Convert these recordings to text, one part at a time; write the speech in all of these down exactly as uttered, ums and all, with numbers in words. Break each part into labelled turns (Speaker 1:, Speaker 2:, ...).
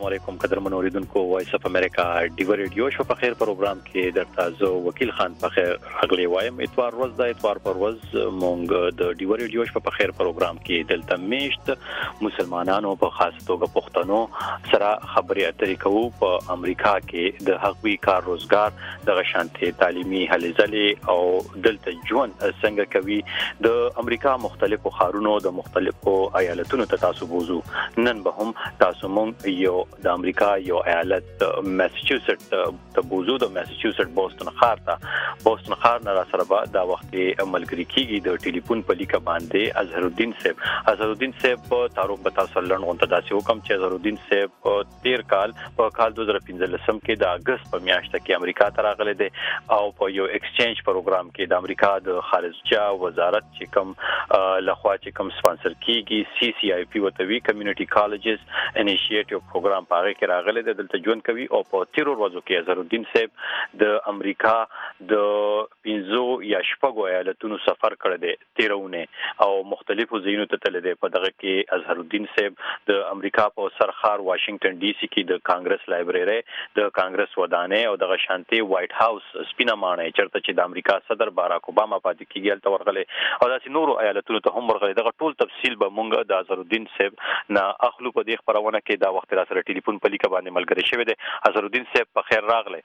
Speaker 1: السلام علیکم قدرمن اوریدونکو وایس اف امریکا ډیو ریډیو شو په خیر پروګرام کې درته زه وکیل خان په خیر اغلی وایم اتوار ورځ د اتوار پر ورځ مونږ د ډیو ریډیو شو په خیر پروګرام کې دلته میشت مسلمانانو په خاص توګه پښتنو سره خبرې اترې کوو په امریکا کې د حقوقي کار روزګار د شانتي تعلیمي هلې ځلې او دلته ژوند څنګه کوي د امریکا مختلفو ښارونو د مختلفو ایالتونو ته تاسو بوزو نن به هم تاسو مونږ یو د امریکا یو ایالت ماساچوسټ ته بوزو د ماساچوسټ بوسټن ښار ته بوسټن ښار نه را سره به دا وخت عملګری کیږي د ټلیفون په لیکه باندې اظهر الدین صاحب اظهر الدین صاحب تعارف به تاسو لړن غونډه داسې حکم چې اظهر الدین صاحب تیر کال په کال دوه هزار پنځلس کې د اگست په میاشت کې امریکا ته راغلی دی او په یو ایکسچینج پروګرام کې د امریکا د خارجه وزارت چې کوم لخوا چې کوم سپانسر کیږي سی سی آی پی وتوی کمیونټي کالجز انیشیټیو پروګرام پاره کې راغلی د دلته ژوند کوي او په تیر ورځو کې اظهر الدین صاحب د امریکا د پنځو یا شپږو ایالتونو سفر کړی دی تیرونه او مختلفو ځایونو ته تللی دی په دغه کې اظهر الدین صاحب د امریکا په سرخار واشنگټن ډي سي کې د کانګرس لایبرری د کانګرس ودانې او د شانتي وایټ هاوس سپینه مانې چرته چې د امریکا صدر باراک اوباما پاتې کېږي الته ورغلی او داسې نورو ایالتونو ته هم ورغلی دغه ټول تفصیل به مونږ د اظهر الدین صاحب نه اخلو په دې خبرونه کې دا وخت را سره ټلیفون په لیکه باندې ملګری شوی دی اظهر الدین صاحب په خیر راغلی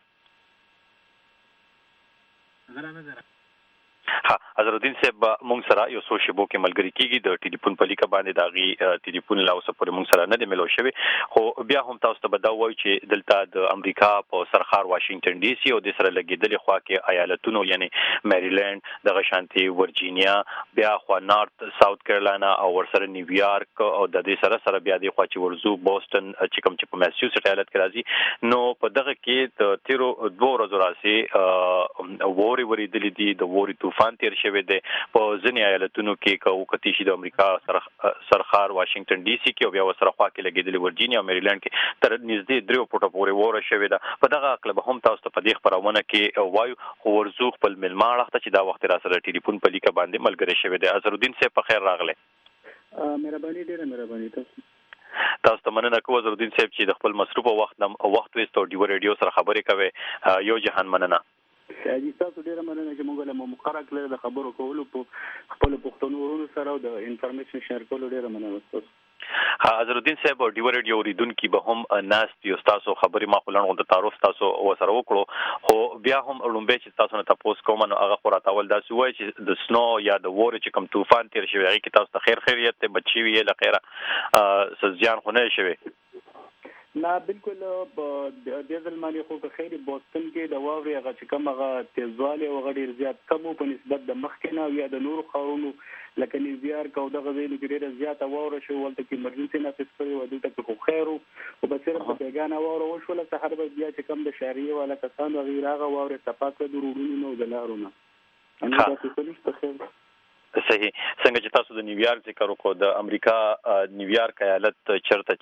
Speaker 1: ها اظهر الدین صاحب مونږ سره یو څو شیبو کې ملګری کیږي د ټلیفون په لیکه باندې داغي ټلیفون لا اوس پورې مونږ سره نه دی ملو شوی خو بیا هم تاسو ته بداو وای چې دلته د امریکا په سرخار واشنگټن ډي سي او د سره لګیدلې خوا کې ایالتونو یعنی میریلند د شانتي ورجینیا بیا خو نارت ساوث کیرولینا او ورسره نیویارک او د دې سره سره بیا د خوا چې ورزو بوسټن چې کوم چې په ماساچوسټ ایالت کې راځي نو په دغه کې د تیرو دوه ورځې راځي ووري وری دلی دي د ووري طوفان تیر شوی دی په ځینې ایالتونو کې کو کتی شي د امریکا سرخار واشنگټن ډي سي کې او بیا وسره خوا کې لګیدلې ورجینیا او میریلند کې تر نږدې دریو پټو پورې وره شوی ده په دغه عقل به هم تاسو ته په دې خبرونه کې وایو خو ورزو خپل ملمانه وخت چې دا وخت را سره ټلیفون په لیکه باندې ملګری شوی دی اظهر الدین صاحب په خیر راغلی
Speaker 2: مهرباني ډیره مهرباني تاسو
Speaker 1: تاسو ته مننه کوم اظهر الدین صاحب چې د خپل مصروف وخت نم وخت وستو ډیو ریډیو سره خبرې کوي یو جهان مننه
Speaker 2: چې تاسو ډیره مننه چې موږ له مقرره کړل د خبرو کولو په خپل پښتون ورونو سره او د انفارمیشن شیر کولو ډیره مننه تاسو
Speaker 1: ها اظهر الدین صاحب ډیو ریډیو اوریدونکو به هم ناس یو تاسو خبرې ما خلنو د تعارف تاسو وسره وکړو خو بیا هم لومبه چې تاسو نه تاسو کوم نو هغه خورا تاول داسې وای چې د سنو یا د وور چې کوم طوفان تیر شوی هغه کې تاسو ته خیر خیریت ته بچی وی له خیره سزيان خو نه شوی
Speaker 2: نه بالکل د ځل مالي خو په خیر بوسټن کې د واوري هغه چې کوم هغه تیزواله او غډیر زیات کم په نسبت د مخکنه یا د نورو خاورونو لکه نیویارک او دغه ځایونو کې ډیره زیاته واوره شو ولته کې مرجنسي نافذ کړی و دلته خو خیر او به صرف په بیگانه واوره وشول سحر به بیا چې کوم د شهري ولا کسان غیر هغه واوره تپاکه درودونو نو دلارونه انا تاسو ته نشته خیر
Speaker 1: صحیح څنګه چې تاسو د نیویارک ذکر وکړو د امریکا نیویارک ایالت چرته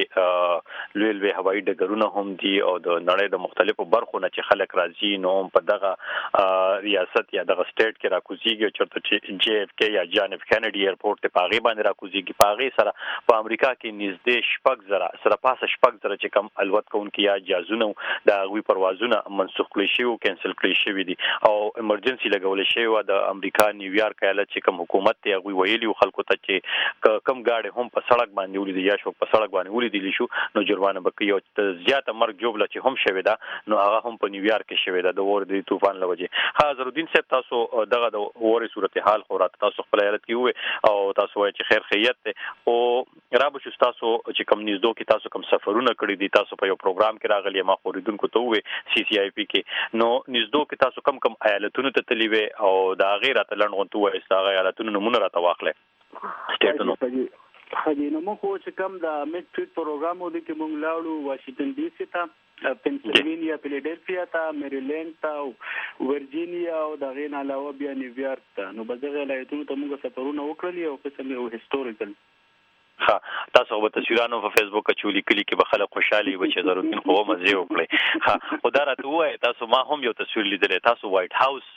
Speaker 1: چې لوی لوی هوایي ډګرونه هم دي او د نړۍ د مختلفو برخو نه چې خلک راځي نو په دغه ریاست یا دغه سټیټ کې راکوزيږي چرته چې جی اف کې یا جان اف کینیډي ایرپورټ ته پاغي باندې راکوزيږي پاغي سره په امریکا کې نږدې شپږ زره سره پاسه شپږ زره چې کم الوت کوونکي یا جازونه د غوي پروازونه منسوخ کړي شي او کینسل کړي شي دي او ایمرجنسي لګول شي و د امریکا نیویارک ایالت کوم حکومت ته غوي ویلي خلکو ته چې کم گاډي هم په سړک باندې ولې یا شو په سړک باندې ولې شو نو جرمانه بکي او زیاته مرګ جوړه چې هم شوی دا نو هغه هم په نیویارک کې شوی دا د ور دی طوفان لوجه حاضر الدین صاحب تاسو دغه د ورې صورتحال خو رات تاسو خپل ایالت کې وي او تاسو وایي چې خیر خیریت او رابو چې تاسو چې کم نږدې کې تاسو کم سفرونه کړی دي تاسو په یو پروګرام کې راغلی ما خوریدونکو ته وي سی سی آی پی کې نو نږدې کې تاسو کم کم ایالتونو ته تللی وي او دا غیر ته لنډغونتو وي هغه ایالتونو نمونه راته واخلې سټیټونو
Speaker 2: حاجی نو مو خو چې کوم د میډ ټریټ پروګرام ودی کې مونږ لاړو واشنگټن ډي سي ته پنسلوانیا فیلادلفیا ته میریلند ته ورجینیا او د غین علاوه بیا نیویارک ته نو بځغه لایتونو ته موږ سفرونه وکړل او قسم یو هیستوریکل
Speaker 1: ها تاسو په تصویرانو په فیسبوک کې چولې کلی کې به خلک خوشحالي وي چې ضرورت خو مزه وکړي ها خدای راته وای تاسو ما هم یو تصویر لیدل تاسو وایټ هاوس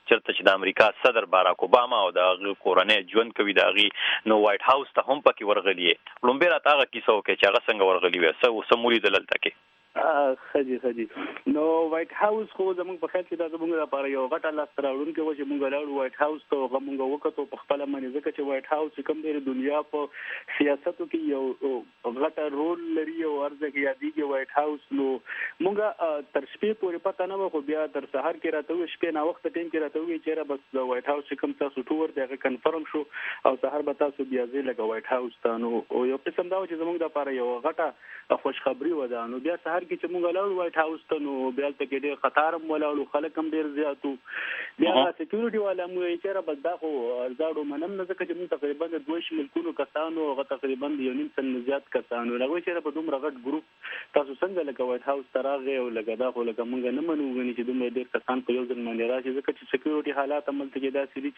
Speaker 1: چرته چې د امریکا صدر باراک اوباما او د کورنۍ ژوند کوي د غي نو وایټ هاوس ته هم پکې ورغلی لومبه را تاغه کیسه وکړي چې هغه څنګه ورغلی وي سو سموري دلته کې
Speaker 2: خدي خدي نو وایټ هاوس خو زموږ په خیال کې دا زموږ لپاره یو غټه لاس تراوړون کې و چې موږ لاړو وایټ هاوس ته موږ وکړو په خپل باندې ځکه چې وایټ هاوس کوم د دنیا په سیاستو کې یو غټه رول لري او ارزه کې یادېږي وایټ هاوس نو موږ تر شپې پورې پته نه و بیا تر سحر کې راته و شپې نه وخت ټیم کې راته و چې را بس د وایټ هاوس کوم تاسو ټور دغه کنفرم شو او سحر به تاسو بیا ځې لګ وایټ هاوس ته نو یو قسم دا چې زموږ لپاره یو غټه خوشخبری و ده نو بیا سحر کې چې موږ لاړو وایټ هاوس ته نو بیا ته کې ډېر خطر مولاړو خلک هم ډېر زیاتو بیا سکیورټي والا مو یې چیرې بس دا خو زاړو منم نه ځکه چې موږ تقریبا د دوه شي ملکونو کسانو هغه تقریبا یو نیم سن زیات کسانو راغوي چې په دومره غټ ګروپ تاسو څنګه لکه وایټ هاوس ته راغی او لکه دا خو لکه موږ نه منو غني چې دومره ډېر کسان په یو ځل باندې راشي ځکه چې سکیورټي حالات عمل ته کې دا سړي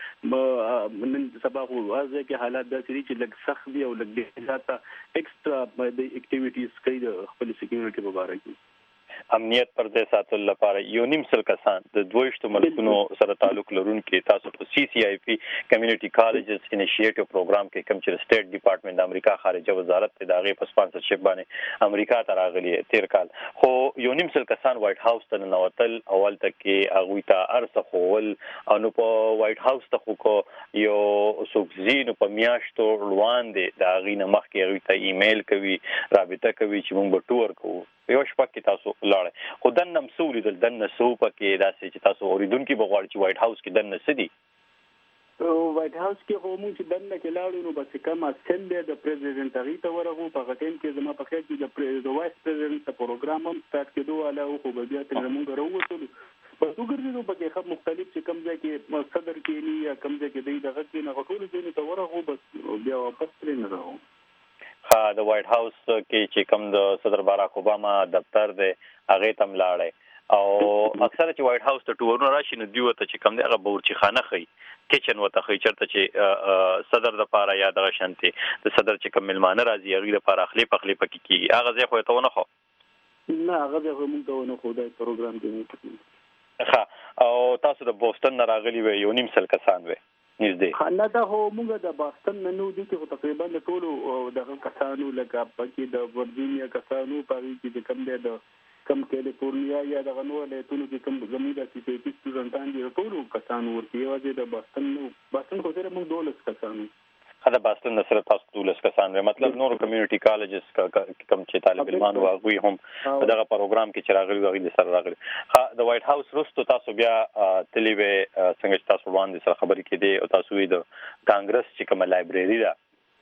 Speaker 2: چې نن سبا خو واځي کې حالات دا سړي چې لږ سخت دي او لږ ډېر زیاته ایکسترا د اکټیویټیز کوي د خپل سکیورټي په اړه کې
Speaker 1: امنیت پر دې ساتل لپاره یو نیم سل کسان د دویشتو ملکونو سره تعلق لرونکي تاسو په سی سی آی پی کمیونټي کالجز انیشیټیو پروګرام کې کوم چې سټیټ ډپارټمنټ د امریکا خارجه وزارت ته داغه په سپانسرشپ باندې امریکا ته راغلي تیر کال خو یو نیم سل کسان وایټ هاوس ته نوتل اول ته کې هغه ته ارسه خول او نو په وایټ هاوس ته خو یو سوکزینو په میاشتو روان دي دا غینه مخکې هغه ته ایمیل کوي رابطه کوي چې موږ به ټور کوو یو شپه کې تاسو لاړ خو دنه مسولې دل دنه سو پکې داسې چې تاسو اوریدونکو بغواړي چې وایټ هاوس کې دنه سدي
Speaker 2: وایټ هاوس کې خو موږ چې دنه کې لاړو نو بس کوم اسمبلی د پریزیدنت هغه ته ورغو په غټین کې زما په خیال کې د وایس پریزیدنت پروګرام هم سٹارټ کېدو علاوه خو بیا تر موږ راووتلو په وګرځېدو په کې خپ مختلف چې کوم ځای کې صدر کې نه یا کوم ځای کې دی دغه کې نه غټول ځای ته ورغو بس بیا واپس ترې نه راو
Speaker 1: ها د وایټ هاوس کې چې کوم د صدر باراک اوباما دفتر دی هغه تم لاړې او اکثر چې وایټ هاوس ته ټورونه راشي نو دیو ته چې کوم دی هغه بورچی خانه خي کچن وته خي چرته چې صدر د پاره یا د شانتي د صدر چې کوم ملمانه راځي هغه لپاره اخلي پخلي پکې کی هغه ځای خو ته ونه خو
Speaker 2: نه هغه ځای خو موږ ته ونه خو دا پروګرام کې
Speaker 1: ښه او تاسو د بوسټن نه راغلي وي یو نیم سل کسان وي نږدې
Speaker 2: خانه دا هو موږ د باستن نه نو دي چې تقریبا د ټولو دغه کسانو لکه پکې د ورجینیا کسانو پاري چې کوم دی د کم کیلیفورنیا یا د غنو ولایتونو کې کوم زموږ د سی پی سټوډنټان دي ټولو کسانو ورته یوازې د باستن نو باستن خو سره موږ دولس کسانو
Speaker 1: دا باستن سره تاسو دولس کسان مطلب نور کمیونټي کالجز کوم چې طالب علمان واغوي هم دغه پروګرام کې چې راغلي غوړي سره راغلي د وایټ هاوس رستو تاسو بیا تلی وی څنګه چې تاسو باندې سره خبرې کړي او تاسو د کانګرس چې کومه لایبرری ده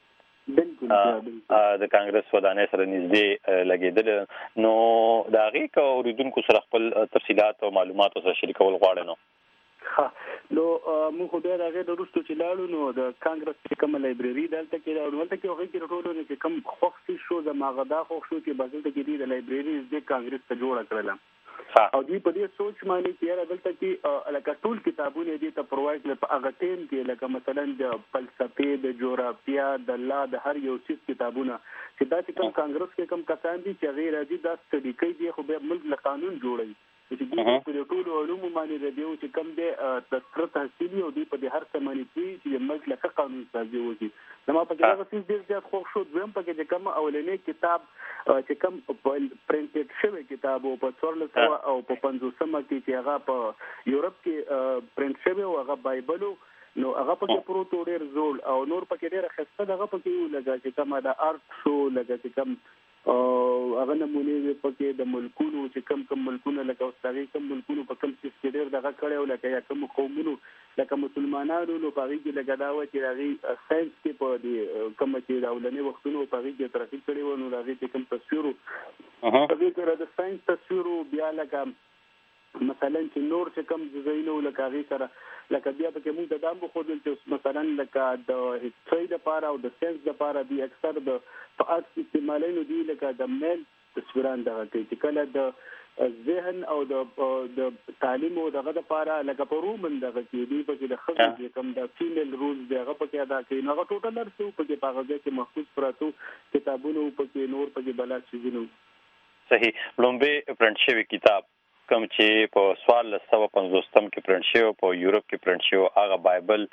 Speaker 1: بالکل د کانګرس ودانې سره نږدې لګیدل نو دا غي کو اوریدونکو سره خپل تفصيلات او معلومات سره شریکول غواړي نو
Speaker 2: ها نو موږ خو بیا راغې د روستو چې لاړو نو د کانګرس کوم لایبرری دلته کې دا ورته کې هغه کې ټولو نه کوم خوښ شو د ماغدا خوښ شو چې بدل ته کې د لایبرری د کانګرس ته جوړ کړل او دوی په دې سوچ باندې چې را دلته کې لکه ټول کتابونه دي ته پرووایډ لپاره هغه ټیم کې لکه مثلا د فلسفه د جغرافیا د الله د هر یو څه کتابونه چې دا چې کوم کانګرس کې کوم کسان دي چې غیر دي دا ستډي کوي دي خو به ملک له قانون جوړي چې دوی په ټولو علومو باندې د دیو چې کوم د تذکره تحصیلي او دوی په دې هر څه باندې چې د ملک له قانون سازي وږي نو په هغه څه ډیر زیات خو شو دویم په کې کوم اولنې کتاب چې کوم پرینټډ شوی کتاب او په څورل سو او په پنځوسمه کې چې هغه په یورپ کې پرینټ شوی او هغه بایبل نو هغه په کې پروت ډیر زول او نور په کې ډیر خسته دغه په کې لګا چې کومه د ارت شو لګا چې کوم او هغه نمونه په کې د ملکونو چې کم کم ملکونه لکه اوساري کم ملکونو په کم څه ډیر دغه کړي او لکه یا کم قومونو لکه مسلمانانو نو په کې لګا دا و چې راغي ساينس کې په دې کوم چې راولنې وختونو په کې ترقی کړي و نو راغي چې کم تصویرو په دې کې د ساينس تصویرو بیا لکه مثلا چې نور چې کم زینو لکه غي سره لکه بیا په کې موږ د دامو خو چې مثلا لکه د هیستوري د پاره او د ساينس د پاره دی اکثر د فعال استعمالونو دی لکه د میل تصویران دغه چې کله د ذهن او د د تعلیم او دغه د پاره لکه پرومن دغه چې دی په کې د خصوصي کم د فیمیل رولز دغه په کې ادا کوي نو ټوټل درسو په کې پاغه کې محفوظ پراتو کتابونو په کې نور په کې بلا چیزونو
Speaker 1: صحیح لومبه پرنټ شوی کتاب کوم چې په سوال سو پنځوستم کې پرنټ شوی په یورپ کې پرنټ شوی هغه بایبل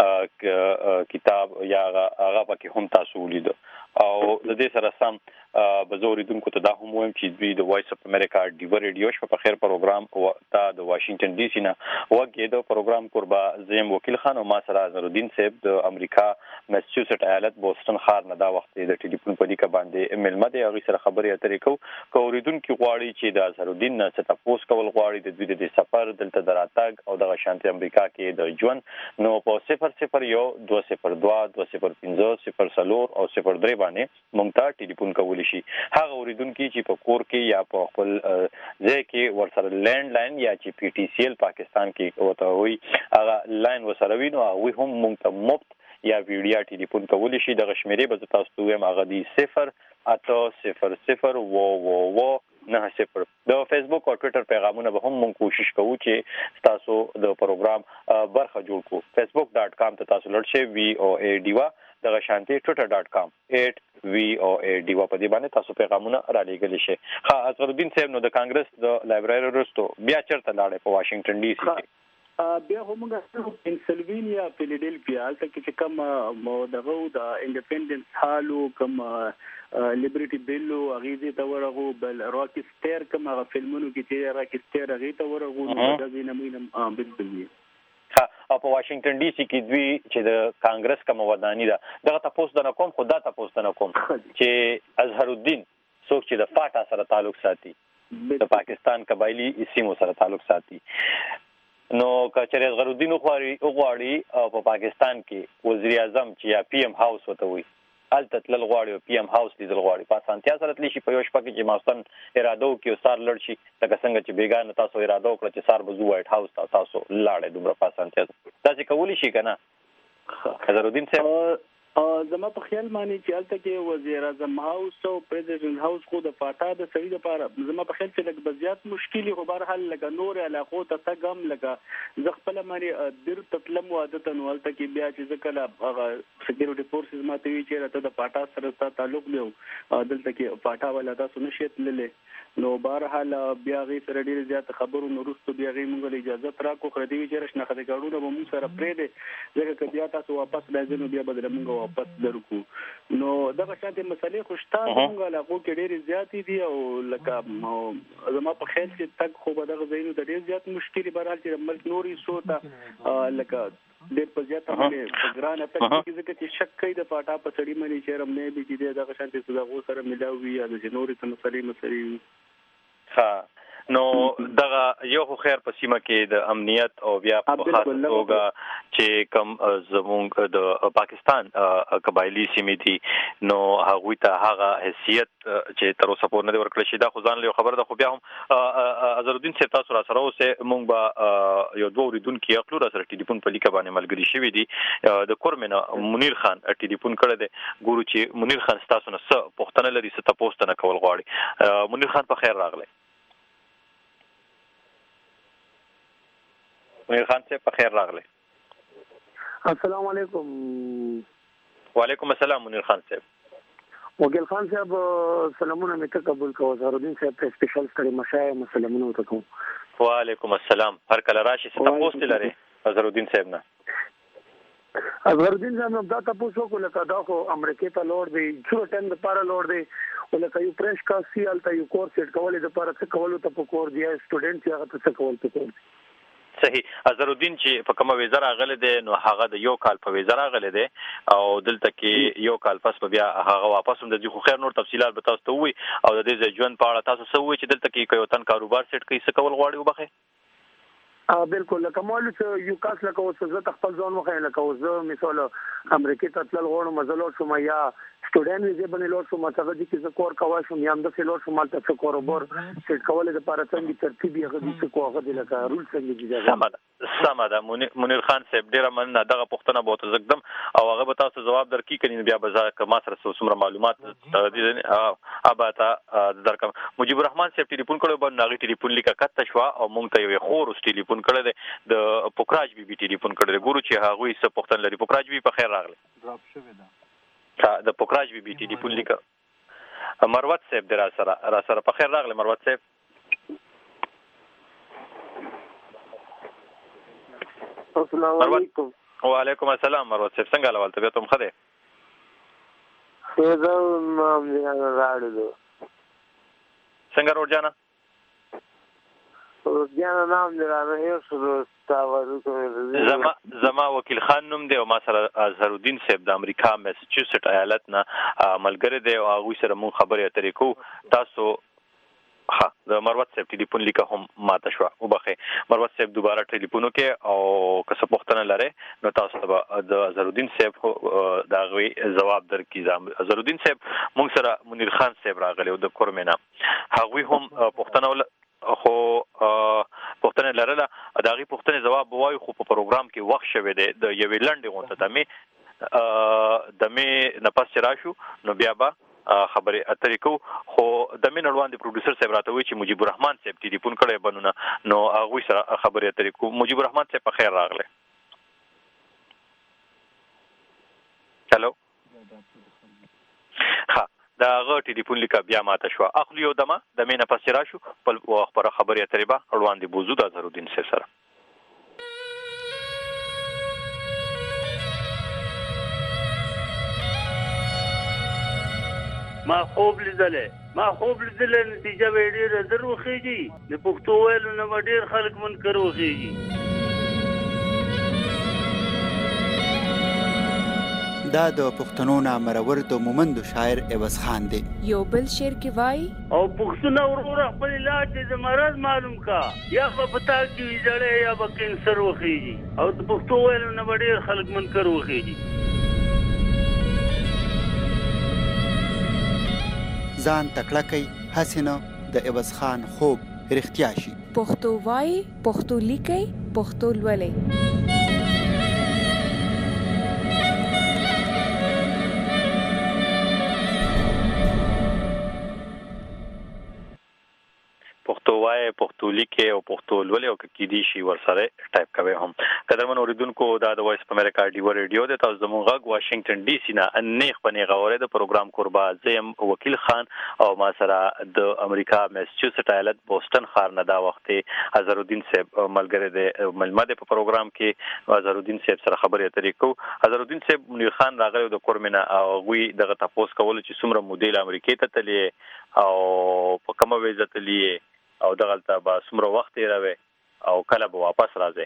Speaker 1: کتاب یا هغه پکې هم تاسو ولید او د دې سره سم بزوریدونکو ته دا هم وایم چې دوی د وایس اف امریکا ډیو ریډیو شپه په خیر پروګرام او تا د واشنگټن ډي سي نه وګړي د پروګرام قربا زم وکیل خان او ما سره نورالدین صاحب د امریکا میساچوسټ ایالت بوسټن ښار نه دا وخت د ټلیفون په لیکه باندې ملمه دی هغه سره خبرې اترې کو کوریدونکو غواړي چې د نورالدین نه څه تاسو کول غواړي د دوی د سفر دلته دراتګ او د شانتي امریکا کې د ژوند نو په صفر صفر یو دوه صفر دوه دوه صفر پنځه صفر څلور او صفر درې باندې مونږ ته ټلیفون کول شي هغه اوریدونکو چې په کور کې یا په خپل ځای کې ورسره لینډ لاین یا چې پی ټی سی ایل پاکستان کې وته وي هغه لاین وسره وینو او هم مونږ ته مفت یا ویډیو ټلیفون کول شي د غشمیرې به تاسو ته وایم هغه دی صفر اته صفر صفر و و و نه صفر د فیسبوک او ټوئیټر پیغامونه به هم مونږ کوشش کوو چې تاسو د پروګرام برخه جوړ کو facebook dot com ته تاسو لړ شئ وی او ای ډیوا د شانتي twitter dot com eight وی او ای ډیوا په دې باندې تاسو پیغامونه را لېږلی شئ. ها اصغرالدین صاحب نو د کانګرس د لایبرری وروسته بیا چیرته لاړې په واشنگټن ډي سي کې
Speaker 2: بیا همغه پنسلوینیا فیلډلفیا هلته کې چې کوم دغه د انډیپندنس هالو کوم لیبرټي بیل او هغه ته ورغو بل راکی سټیر کوم هغه فلمونو کې چې راکی سټیر هغه ته ورغو نو د دې نمونه بالکل
Speaker 1: ها او په واشنگټن ډي سي کې دوی چې د کانګرس کوم ودانی ده دغه تاسو د نقوم خدا تاسو د نقوم چې اظهرالدین څوک چې د فاټا سره تعلق ساتي د پاکستان قبایلی سیمو سره تعلق ساتي نو کچره اظهرالدین خواري او غواړي په پاکستان کې وزیر اعظم چې یا پی ام هاوس وته وي الته تل غواړي او پی ام هاوس لیدل غواړي په سانتیا سره تل شي په یو شپه کې چې ماستن اراده وکي او سار لړ شي لکه څنګه چې بیګان تاسو اراده وکړه چې سار بزو وایټ هاوس تاسو لاړې دومره په سانتیا دا چې کولی شي کنه اظهرالدین صاحب
Speaker 2: زما په خیال مانی چې الته کې وزیر اعظم هاوس او پریزیدنت هاوس خو د فاټا د سړي لپاره زما په خیال چې لږ بزیات مشکلي خو بهر حل لګا نور علاقو ته تګم لګا ز خپل مانی در تطلم عادت نو الته کې بیا چې ځکه هغه سکیورټي فورسز ماته وی چې راته د فاټا سره تعلق دی دلته کې فاټا ولا تاسو نشئ تللې نو بهر حل بیا غي سره ډیر زیات خبرو نورستو بیا غي مونږ اجازه ترا کو خردي چې رښنه خدای کارونه به مونږ سره پرې دي ځکه چې بیا تاسو واپس راځئ بیا بدل مونږ واپس درکو نو دغه شانتي مسلې خوشتا څنګه علاقو کې ډېر زیاتې دي او لکه زما په خیال چې تک خو به دغه ځایونو د ډېر زیات مشکلې برحال چې ملک نوري سوته لکه ډېر په زیاته باندې ګران تک کې ځکه چې شک کوي د پاټا په سړی باندې چې رم نه دي چې دغه شانتي سوداغو سره ملاوي یا د نوري ته مسلې مسلې
Speaker 1: ها نو دغه یو خیر په سیمه کې د امنیت او بیا په خاصه توګه چې کوم زمونږ د پاکستان قبایلی سیمې دي نو هغه ته هغه حیثیت چې تر اوسه پورې نه ورکړل شي دا خو ځان له خبره ده خو بیا هم اظهرالدین صاحب تاسو را سره اوسه مونږ به یو دوه ورېدونکو خپل را سره ټلیفون په لیکه باندې ملګری شوی دي د کورمنه منیر خان ټلیفون کړی دی ګورو چې منیر خان تاسو نه څه پوښتنه لري څه تاسو نه کول غواړي منیر خان په خیر راغلی منیر خان صاحب په خیر راغلی
Speaker 3: السلام علیکم
Speaker 1: وعلیکم السلام منیر خان صاحب
Speaker 3: وګل خان صاحب سلامونه مې تقبل کوم اظهرالدین صاحب ته سپیشل ستړي مشای سلامونه وکړم
Speaker 1: وعلیکم السلام هر کله راشي څه تاسو لري اظهرالدین صاحب نه
Speaker 3: اظهرالدین صاحب دا تاسو کو لکه دا خو امریکا ته لوړ دی څو ټیم د پاره لوړ دی ولکه یو پرش کا سی الته یو کورس سیټ کولې د پاره څه کولو ته پکور دی سټوډنټ هغه څه کول پکور دی
Speaker 1: صحیح اظهرالدین چې په کومه ویزه راغله دي نو هغه د یو کال په ویزه راغله دي او دلته کې یو کال پس بیا هغه واپس هم د خو خیر نور تفصيلات به تاسو ته وي او د دې ژوند په اړه تاسو څه وي چې دلته کې یو تن کاروبار سیټ کوي څه کول غواړي وبخه
Speaker 3: ا بالکل لکه مول چې یو کاس لکه اوس زه خپل ځان مخه لکه اوس زه مثال امریکا ته تل غوړم مزلو شم یا سټوډنټ ویزه باندې لور شم څنګه دي چې کور کوای شم یا د فلور شم مالته څه کاروبار سیټ کولای د پاره څنګه ترتیب یې غوډي څه کوغه دي لکه رول څنګه دي
Speaker 1: سمه سمه دا منیر خان صاحب ډیره مننه دغه پوښتنه بوته زګدم او هغه به تاسو جواب درکې کړي بیا به ځکه ما سره څومره معلومات دي اباته درکم مجيب الرحمن صاحب ټلیفون کړو باندې هغه ټلیفون لیکه کته شو او مونږ ته یو خور اوس ټلیفون کړل د پوکراج بي بي ټلیفون کړل ګورو چې هغه څه پوښتنه لري پوکراج بي په خیر راغله ډراپ شوی دا د پوکراج بي بي ټلیفون لیکه مروت صاحب در سره را سره په خیر راغله مروت صاحب
Speaker 4: السلام علیکم.
Speaker 1: وعلیکم السلام مروت صاحب څنګه حال طبیعت هم ښه دی؟
Speaker 4: خیر نام دی راړو.
Speaker 1: څنګه روډ جانا؟
Speaker 4: روډ جانا نام دی راړو یو سره تاوازو کوي.
Speaker 1: زما زما وکیل خان نوم دی او ما سره اظهر الدین صاحب د امریکا میساچوسټ ایالت نه ملګری دی او هغه سره مون خبرې اترې کو. تاسو ها د مروت صاحب ټلیفون لیکه هم ماته شو او بخې مروت صاحب دوباره ټلیفون وکي او که څه پوښتنه لري نو تاسو ته د اظهر الدین صاحب دا غوي جواب درکې. اظهر الدین صاحب مونږ سره منیر خان صاحب راغلی او د کورمینا هغه هم پوښتنه خو پوښتنه لرله دا غي پوښتنه جواب وایي خو په پروګرام کې وخت شوه دی د یوې لنډې غونډه ته می د می نفس راشو نو بیا به خبرې اترې کو. خو د مين اړوند پروډوسر صاحب راته وی چې مجيب الرحمن صاحب ټلیفون کړي بنونه نو هغه سره خبرې اترې کو. مجيب الرحمن صاحب په خیر راغله. هالو ها دا غو ټلیفون لیکه بیا ماته شو اخلي یو دمه د مين پس راشو په خبره خبرې اترې به اړوند بوزو د اظهر الدین صاحب سره.
Speaker 5: ما خوب لیدلې ما خوب لیدلې نتیجه به ډېر در وخیږي د پښتو ویلو نه ډېر خلک منکر وخیږي.
Speaker 6: دا د پښتنو نامرور د مومند شاعر عوض خان دی.
Speaker 7: یو بل شعر کې وای
Speaker 5: او پښتون ورور خپل علاج د مرض معلوم کا یا په پتا کې جړې یا په کینسر وخیږي او د پښتو ویلو نه ډېر خلک منکر وخیږي.
Speaker 6: ځان تکړه کوي حسینه د عوض خان خوب رښتیا شي.
Speaker 7: پښتو وای پښتو لیکي پښتو لولي.
Speaker 1: پښتو وای پښتو لیکي او پښتو لولي او کې دي شي ورسره ټایپ کوي هم. قدرمن اوریدونکو دا د وایس په امریکا ډیو ریډیو د تاسو زموږ غږ واشنگټن ډي سي نه نیخ پنی غوړې د پروګرام قربا زم وکیل خان او ما سره د امریکا میساچوسټ ایالت بوسټن ښار نه دا وخت اظهر الدین صاحب ملګری د ملمده په پروګرام کې اظهر الدین صاحب سره خبرې اترې کو. اظهر الدین صاحب منیر خان راغلی د کورمینا او غوي دغه تاسو کول چې څومره مودیل امریکای ته تللی او په کومه ویزه تللی او دغه ته به څومره وخت راوي او کله به واپس راځي.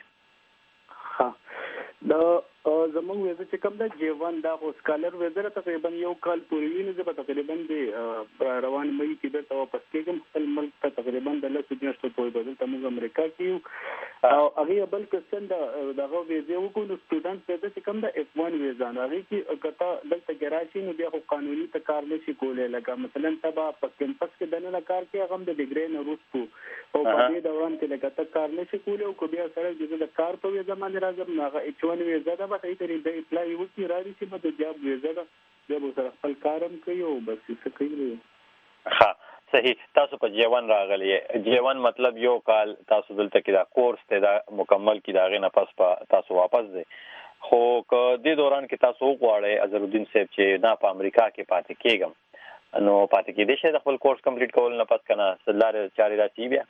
Speaker 2: ها دا زموږ ویزه چې کوم دا جیوان دا سکالر ویزه تقریبا یو کال پورې ویني چې په تقریبا د روان مې کې د واپس کېږم خپل ملک ته تقریبا د لسو میاشتو پورې بدل ته موږ امریکا کې او هغه بل کسان دا دغه ویزه وکړو نو سټوډنټ ویزه چې کوم دا اف ون ویزه نه هغه کې کته دلته ګراشي نو بیا خو قانوني ته کار نشي کولای لکه مثلا تبا په کمپس کې دنه کار کې هغه د ډیګری نه روستو او په دې دوران کې لکه ته کار نشي کولای او کو بیا سره د کار په ویزه باندې راځم هغه اچ ون ویزه دا په دې د اپلای وکړي را دي چې په د جاب ویزه دا به سره خپل کارم کوي او بس څه کوي.
Speaker 1: ها صحیح. تاسو په جیوان راغلی جیوان مطلب یو کال تاسو دلته کې دا کورس ته دا مکمل کې دا غي نه پس په تاسو واپس دي. خو که دې دوران کې تاسو غواړئ اظهر الدین صاحب چې نه په امریکا کې پاتې کېږم نو پاتې کېدې شي د خپل کورس کمپلیټ کول نه پس کنه سلاره چاري راځي بیا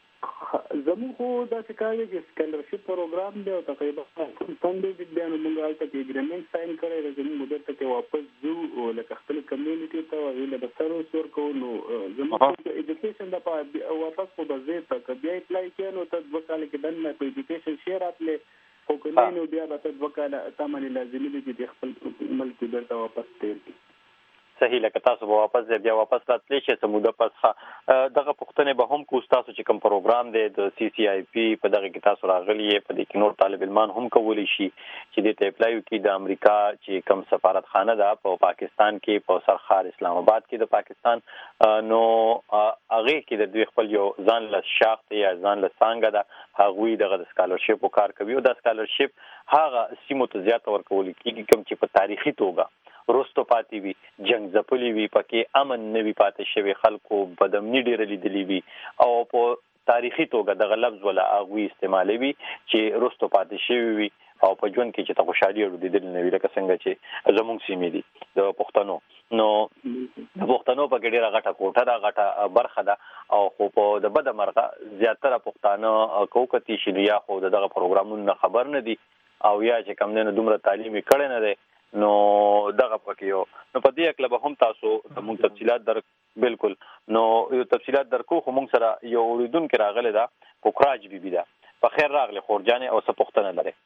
Speaker 2: زموږ خو دا څه کوي چې سکالرشپ پروګرام دی او تقریبا څنګه دې بیان موږ حالت کې اګریمنټ ساين کړی د زموږ مدیر ته واپس ځو او لکه خپل کمیونټي ته ویل د سروس ورکو نو زموږ ایجوکیشن د واپس په بځای ته بیا اپلای کړو ته دوه کال کې دنه په ایجوکیشن شیر اتلې خو کله نو بیا به ته دوه کال تمامه لازمي دي چې خپل ملک درته واپس تیر
Speaker 1: صحیح لکه تاسو به واپس بیا واپس راتلی شئ سموده پس دغه پوښتنې به هم کو تاسو چې کوم پروګرام دی د سی سی آی پی په دغه کې تاسو راغلی په دې کې نور طالب علمان هم کولی شي چې د اپلای وکړي د امریکا چې کوم سفارتخانه ده په پاکستان کې په سرخار اسلام آباد کې د پاکستان نو هغه کې د دوی خپل یو ځان له شاخت یا ځان له څنګه ده هغوی دغه د سکالرشپ کار کوي او د سکالرشپ هغه سیمو ته زیات ورکول کېږي کوم چې په تاریخي توګه روستو پاتې وي جنگ ځپلي وي پکې امن نه وي پاتې شوی خلکو بدامني ډېره لیدلې وي او په تاریخي توګه دغه لفظ ولا هغوی استعمالوي چې روستو پاتې شوی وي او په ژوند کې چې ته خوشحالي ورو دي نه وی لکه څنګه چې زموږ سیمې دي د پښتنو نو د پښتنو په کې ډیره غټه کوټه ده غټه برخه ده او خو په د بده مرغه زیاتره پښتانه کوکتی شي یا خو دغه پروګرامونو خبر نه دي او یا چې کم نه دومره تعلیمي کړي نه دي نو دغه پکې یو نو په دې اکل به هم تاسو موږ تفصيلات در بالکل نو یو تفصيلات درکو خو موږ سره یو اوریدونکو راغله ده کوکراج بي بي ده په خیر راغله خورجانې او څه پښتنه لري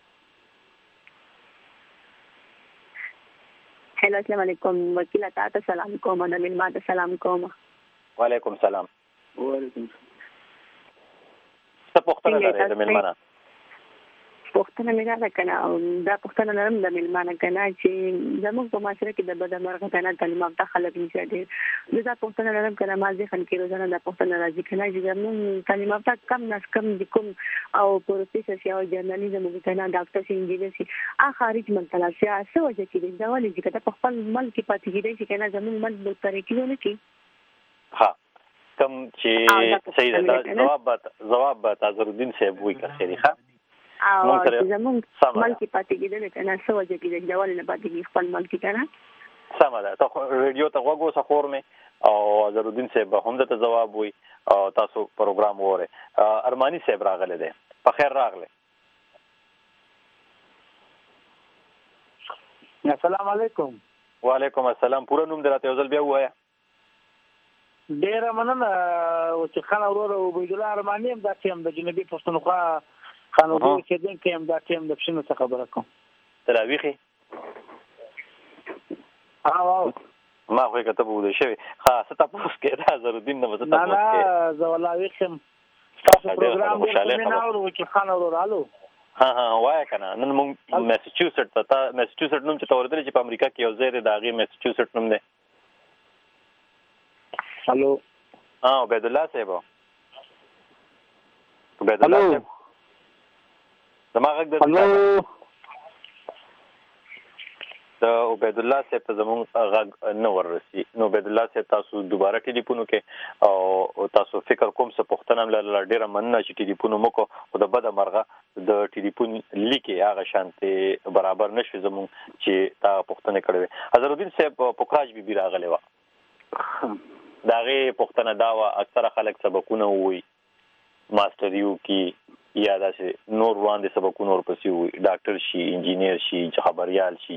Speaker 8: هلو السلام علیکم وکیل تاسو سلام کوم د ملما ته سلام کوم
Speaker 1: وعلیکم سلام
Speaker 2: وعلیکم
Speaker 1: څه پښتنه لري د ملما
Speaker 8: پښتنه مې راځه کنه او دا پښتنه لرم د ملمانه کنه چې زموږ په معاشره کې د بده مرغه کنه تعلیم یافته خلک نشي دي دا پښتنه لرم کنه ما ځکه کې روزانه د پښتنه راځي کنه چې زموږ تعلیم یافته کم ناس کم دي کوم او پروفیسور شي او جرنالیزم کنه ډاکټر شي انجینر شي ا خارج منتلا شي څه وجه کې دا ولې چې په خپل ملک پاتې کېدای شي کنه زموږ ملک به طریقې ونه کی
Speaker 1: ها کم چې صحیح ده جواب جواب تاسو الدین صاحب وی کا خیری ښه
Speaker 8: او زموږ ملک پاتې کېدل کنه څه وجه کې دا ولې نه پاتې کی خپل ملک کنه
Speaker 1: سم ده ته ریډیو ته وګورئ څخور مې او ازرالدین صاحب هم ته جواب وی او تاسو پروګرام وره ارمانی صاحب راغله ده په خیر راغله
Speaker 9: السلام علیکم
Speaker 1: وعلیکم السلام پورا نوم دراته ځل بیا وایا
Speaker 9: ډیر مننه او چې خان اورور او عبید الله ارمانی هم دا ټیم د جنوبي پښتونخوا قانوني کېدل کې هم دا ټیم د پښینو څخه خبره کوم
Speaker 1: تلاویخي
Speaker 9: او
Speaker 1: ما خو کته بوده شوی خاصه تاسو کې دا زرودین نه وځه
Speaker 9: تاسو نه زولاویخم تاسو پروګرام کې نه اورو چې خان اورور الو
Speaker 1: ها ها وای کنه نن موږ میساچوسټ ته میساچوسټ نوم چې توردل چې په امریکا کې یو ځای دی دا غي میساچوسټ نوم دی
Speaker 9: الو
Speaker 1: ها عبید الله صاحب عبید الله صاحب دماغ د
Speaker 9: الو
Speaker 1: د عبید الله صاحب ته زموږ غږ نه ورسي نو عبید الله صاحب تاسو دوباره ټلیفون وکړئ او تاسو فکر کوم څه پښتنه مله ډیره مننه چې ټلیفون وکړو خو د بده مرغه د ټلیفون لیکي هغه شانته برابر نشي زموږ چې تا پښتنه کړو حضرتین صاحب پوکراج بي بي راغلی و داغه پښتنه داوا اکثره خلک سبقونه وي ماستر یو کی یا داسې نور وړاندې سبقونه ورپسې وي ډاکټر شي انجینیر شي خبريال شي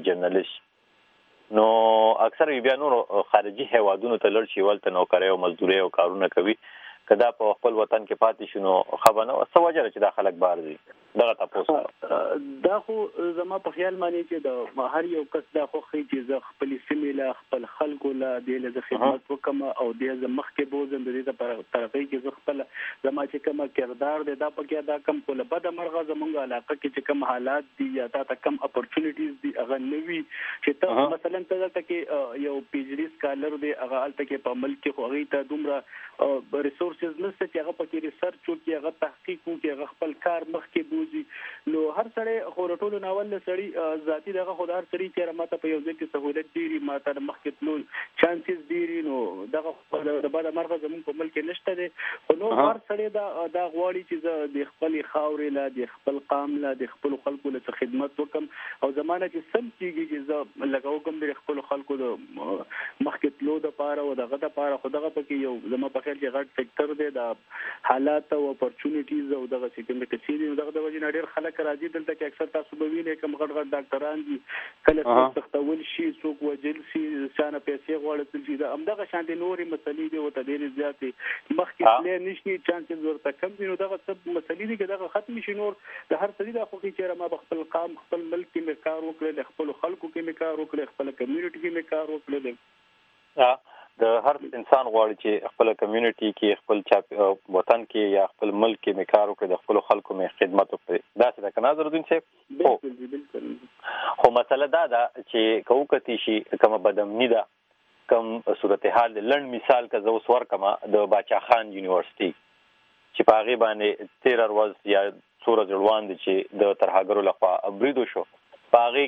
Speaker 1: جرنالست نو اکثر بیا نور خارجي هیوادونو ته لړ شي ولته نوکري او مزدوري او کارونه کوي کدا په خپل وطن کې پاتې شنو خبره او سوجره چې د خلک بار دي دغه تاسو
Speaker 2: دا خو زما په خیال مانی چې د هر یو کس دا خو خې چې ز خپل سیمې لا خپل خلکو لا د له خدمت وکم او د ز مخکې بوزم د دې په طرفي کې ز خپل زما چې کوم کردار دی دا پکې دا کم کوله بد مرغه زمونږ علاقه کې چې کوم حالات دي یا تا کم اپورتونټیز دي هغه نوي چې ته مثلا ته ته کې یو پی ایچ ډی سکالر دی هغه الته کې په ملک کې خو غي ته دومره ریسورسز نشته چې هغه پکې ریسرچ وکړي هغه تحقیق وکړي هغه خپل کار مخکې نو هر سړی خو ټولو ناول سړی ذاتی دغه خو هر سړی چې ماته په یو ځای کې سہولت ډیری ماته مخکې تلو چانسز ډیری نو دغه د بعد مرغه زمون په ملک نشته دي خو نو هر سړی دا دا غواړي چې د خپل خاورې لا د خپل قام لا د خپل خلکو له خدمت وکم او زمانه چې سم کیږي چې لګاو کوم د خپل خلکو د مخکې تلو د پاره او دغه د پاره خو دغه پکې یو زما په خیال کې غټ فیکټر دی د حالات او اپورتونټیز او دغه چې کوم کې چې دغه د وجه ډېر خلک راځي دلته کې اکثر تاسو به وینئ کوم غټ غټ ډاکټران دي کله تختول شي څوک وجل شي شانه پیسې غواړي چې دا همدغه شانتي نوري مسلې دي او ته ډېر زیاتې مخکې پلان نشي چانسز ورته کم دي نو دغه څه مسلې دي چې دغه ختم شي نور د هر څه د خو چې ما خپل قام خپل ملک کې مې کار وکړل خپل خلکو کې مې کار وکړل خپل کمیونټي کې مې کار وکړل
Speaker 1: د هر انسان غواړي چې خپل کمیونټي کې خپل چاپ وطن کې یا خپل ملک کې مې کار وکړي د خپل خلکو مې خدمت وکړي دا څه د کنازر الدین صاحب
Speaker 2: بالکل بالکل
Speaker 1: خو مسله دا ده چې کوکتی شي کوم بدمنی ده کوم صورتحال لړن مثال کا زو سور کما د باچا خان یونیورسيټي چې په هغه باندې تیر ورځ یا سورج روان دي چې د ترهاګرو لخوا ابریدو شو په هغه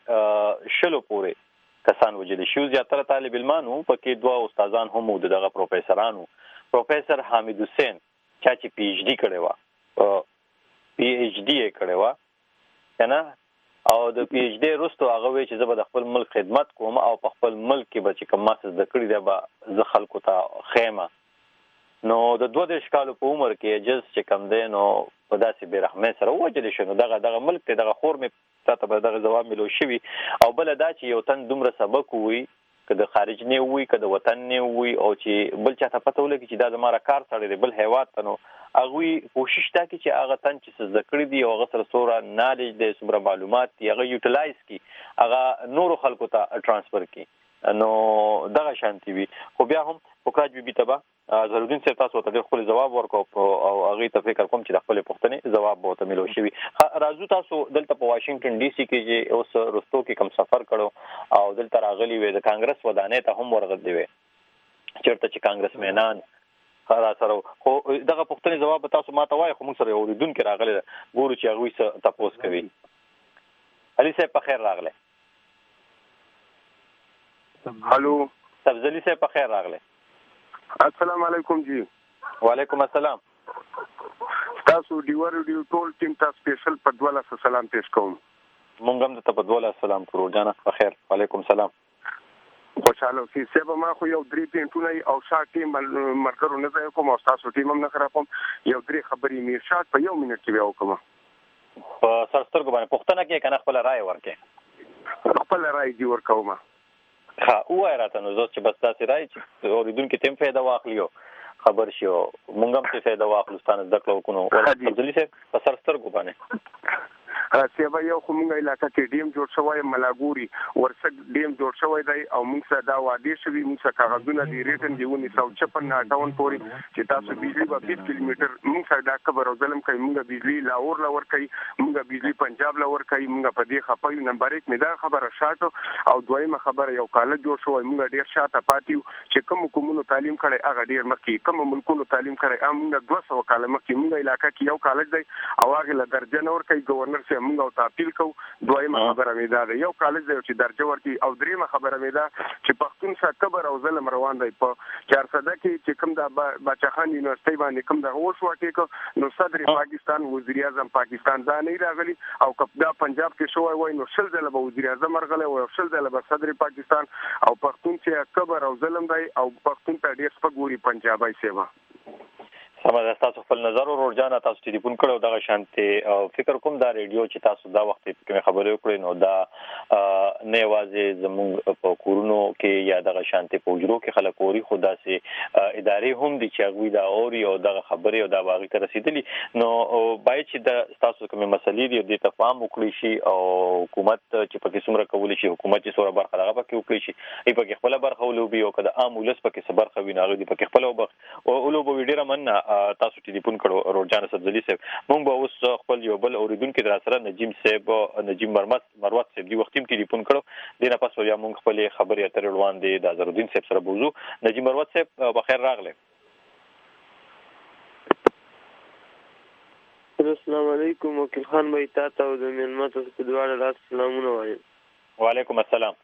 Speaker 1: کې شلو پورې کسان وجد شو زیاتره طالب علمانو پکې دوه استادان هم وو دغه پروفیسورانو پروفیسور حامد حسین چې پی ایچ ډی کړی و پی ایچ ډی یې کړی و کنه او د پی ایچ ډي وروسته هغه وی چې زه به د خپل ملک خدمت کوم او په خپل ملک کې به چې کوم ما څه زده کړي دی به زه خلکو ته ښیم. نو د دوه دېرش کالو په عمر کې جز چې کوم دی نو په داسې بې رحمۍ سره ووژلی شو. نو دغه دغه ملک دی، دغه خور مې تا ته به دغه ځواب میلو شوي. او بله دا چې یو تن دومره سبق ووي، که د خارج نه وي که د وطن نه وي، او چې بل چاته پته ولګي چې دا زما کار سړی دی بل هیواد ته، نو هغوی کوشش دا کوي چې هغه تن چې څه زده کړي دي او هغه سره څومره نالج دی، څومره معلومات دي، هغه یوټیلایز کړي، هغه نورو خلکو ته ټرانسفر کړي. نو دغه شانتي وي. خو بیا هم فقراج بیبي ته به ظهرالدین صاحب تاسو ته ډېر ښکلی ځواب ورکړو او هغې ته فکر کوم چې د خپلې پوښتنې ځواب به ورته میلو شوي. راځو تاسو دلته په واشنګټن ډي سي کې چې اوس رستو کې کوم سفر کړو او دلته راغلي وې، د کانګرس ودانۍ ته هم ورغلي وې چېرته چې کانګرسمینان را سره. خو دغه پوښتنې ځواب به تاسو ما ته وایي، خو موږ سره یو اورېدونکي راغلی ده، ګورو چې هغوی څه تپوس کوي. علي صاحب په خیر راغلی.
Speaker 10: هلو
Speaker 1: تفضلي صاحب په خیر راغلی.
Speaker 10: السلام علیکم جی.
Speaker 1: وعلیکم السلام.
Speaker 10: تاسو ډیور ډیو ټول ټیم ته سپیشل په دولسه سلام پیش کوم.
Speaker 1: مونږ هم درته په دولسه سلام کوو جانه په خیر. وعلیکم سلام.
Speaker 10: خوشاله اوسئ. سبا ما خو یو درې پینټونه او شا ټیم مرګرو نه ځای کوم او تاسو ټیم هم نه خرابوم. یو درې خبرې میر شات په یو منټ کې بیا وکم.
Speaker 1: په سرسترګو باندې پوښتنه کې کنه خپل رائے ورکې.
Speaker 10: خپل رائے دی ورکوم.
Speaker 1: ها وای راته نو زه چې بس تاسو رائے چې اوریدونکو تیم فایده واخلیو خبر شو مونږ هم څه فایده واخلو ستانه زده کړو کو نو ولې ځلې په سرسترګو باندې
Speaker 10: سیبا یو خو مونږه علاقه کې ډیم جوړ شوی ملاګوري ورسک ډیم جوړ شوی دی او مونږ سره دا وادي شوی مونږ سره کاغذونه دی ریټن دیونی سو چپن اټاون پوري چې تاسو بجلی په بیس کیلومتر مونږ سره دا خبر او ظلم کوي مونږه بجلی لاهور لاور کوي مونږه بجلی پنجاب لاور کوي مونږه په دې خپل نمبر یک مې دا خبره شاته او دویمه خبره یو کال جوړ شوی مونږ ډیر شاته پاتیو چې کوم کومونو تعلیم کړي هغه ډیر مخکې کوم ملکونو تعلیم کړي مونږ دوه سوه کال مخکې مونږه علاقه کې یو کالج دی او هغه له درجه نور کوي گورنر سره مونږ او تعطیل کو. دویمه خبره مې دا ده یو کالج دی چې درجه ورکړي او دریمه خبره مې دا چې پښتون سره کبر او ظلم روان دی په چار صده کې چې کوم د بچخان یونیورسيټي باندې کوم د اوس واټیک نو صدر پاکستان وزیر اعظم پاکستان دا نه راغلی او کپدا پنجاب کې شوی وای نو شل ځله به وزیر اعظم مرغله او شل ځله به صدر پاکستان او پښتون چې کبر او ظلم دی او پښتون ته ډیر سپګوري پنجابای سیوا.
Speaker 1: سمه تاسو خپل نظر ورور جانا تاسو ټلیفون کړو دغه شانتي او فکر کوم دا ریډیو چې تاسو دا وخت کې خبرې وکړې نو دا نه یوازې زموږ په کورونو کې یا دغه شانتي په وجرو کې خلک اوري خو داسې ادارې هم دي چې هغوی دا اوري او دغه خبرې او دا باغې ته رسېدلي نو باید چې د تاسو کومې مسلې دي دې ته پام وکړي شي او حکومت چې پکې څومره کولی شي حکومت چې څومره برخه دغه پکې وکړي شي ای پکې خپله برخه ولوبي او که د عام ولس پکې څه برخه وي نو هغوی دې پکې خپله ولوبوي. ډېره مننه تاسو ټلیفون کړو روجان سبزلی صاحب. مونږ به اوس خپل یو بل اوریدونکو در سره نجیم صاحب نجیم مرمت مروت صاحب دی وختیم ټلیفون کړو دینه پس بیا مونږ خپل خبرې اترې روان دي د ظهرالدین صاحب سره بوزو. نجیم مروت صاحب بخیر راغله.
Speaker 4: السلام علیکم وکیل خان بھائی تاسو د ملمت په دواړه لاس سلامونه وایم.
Speaker 1: وعلیکم السلام.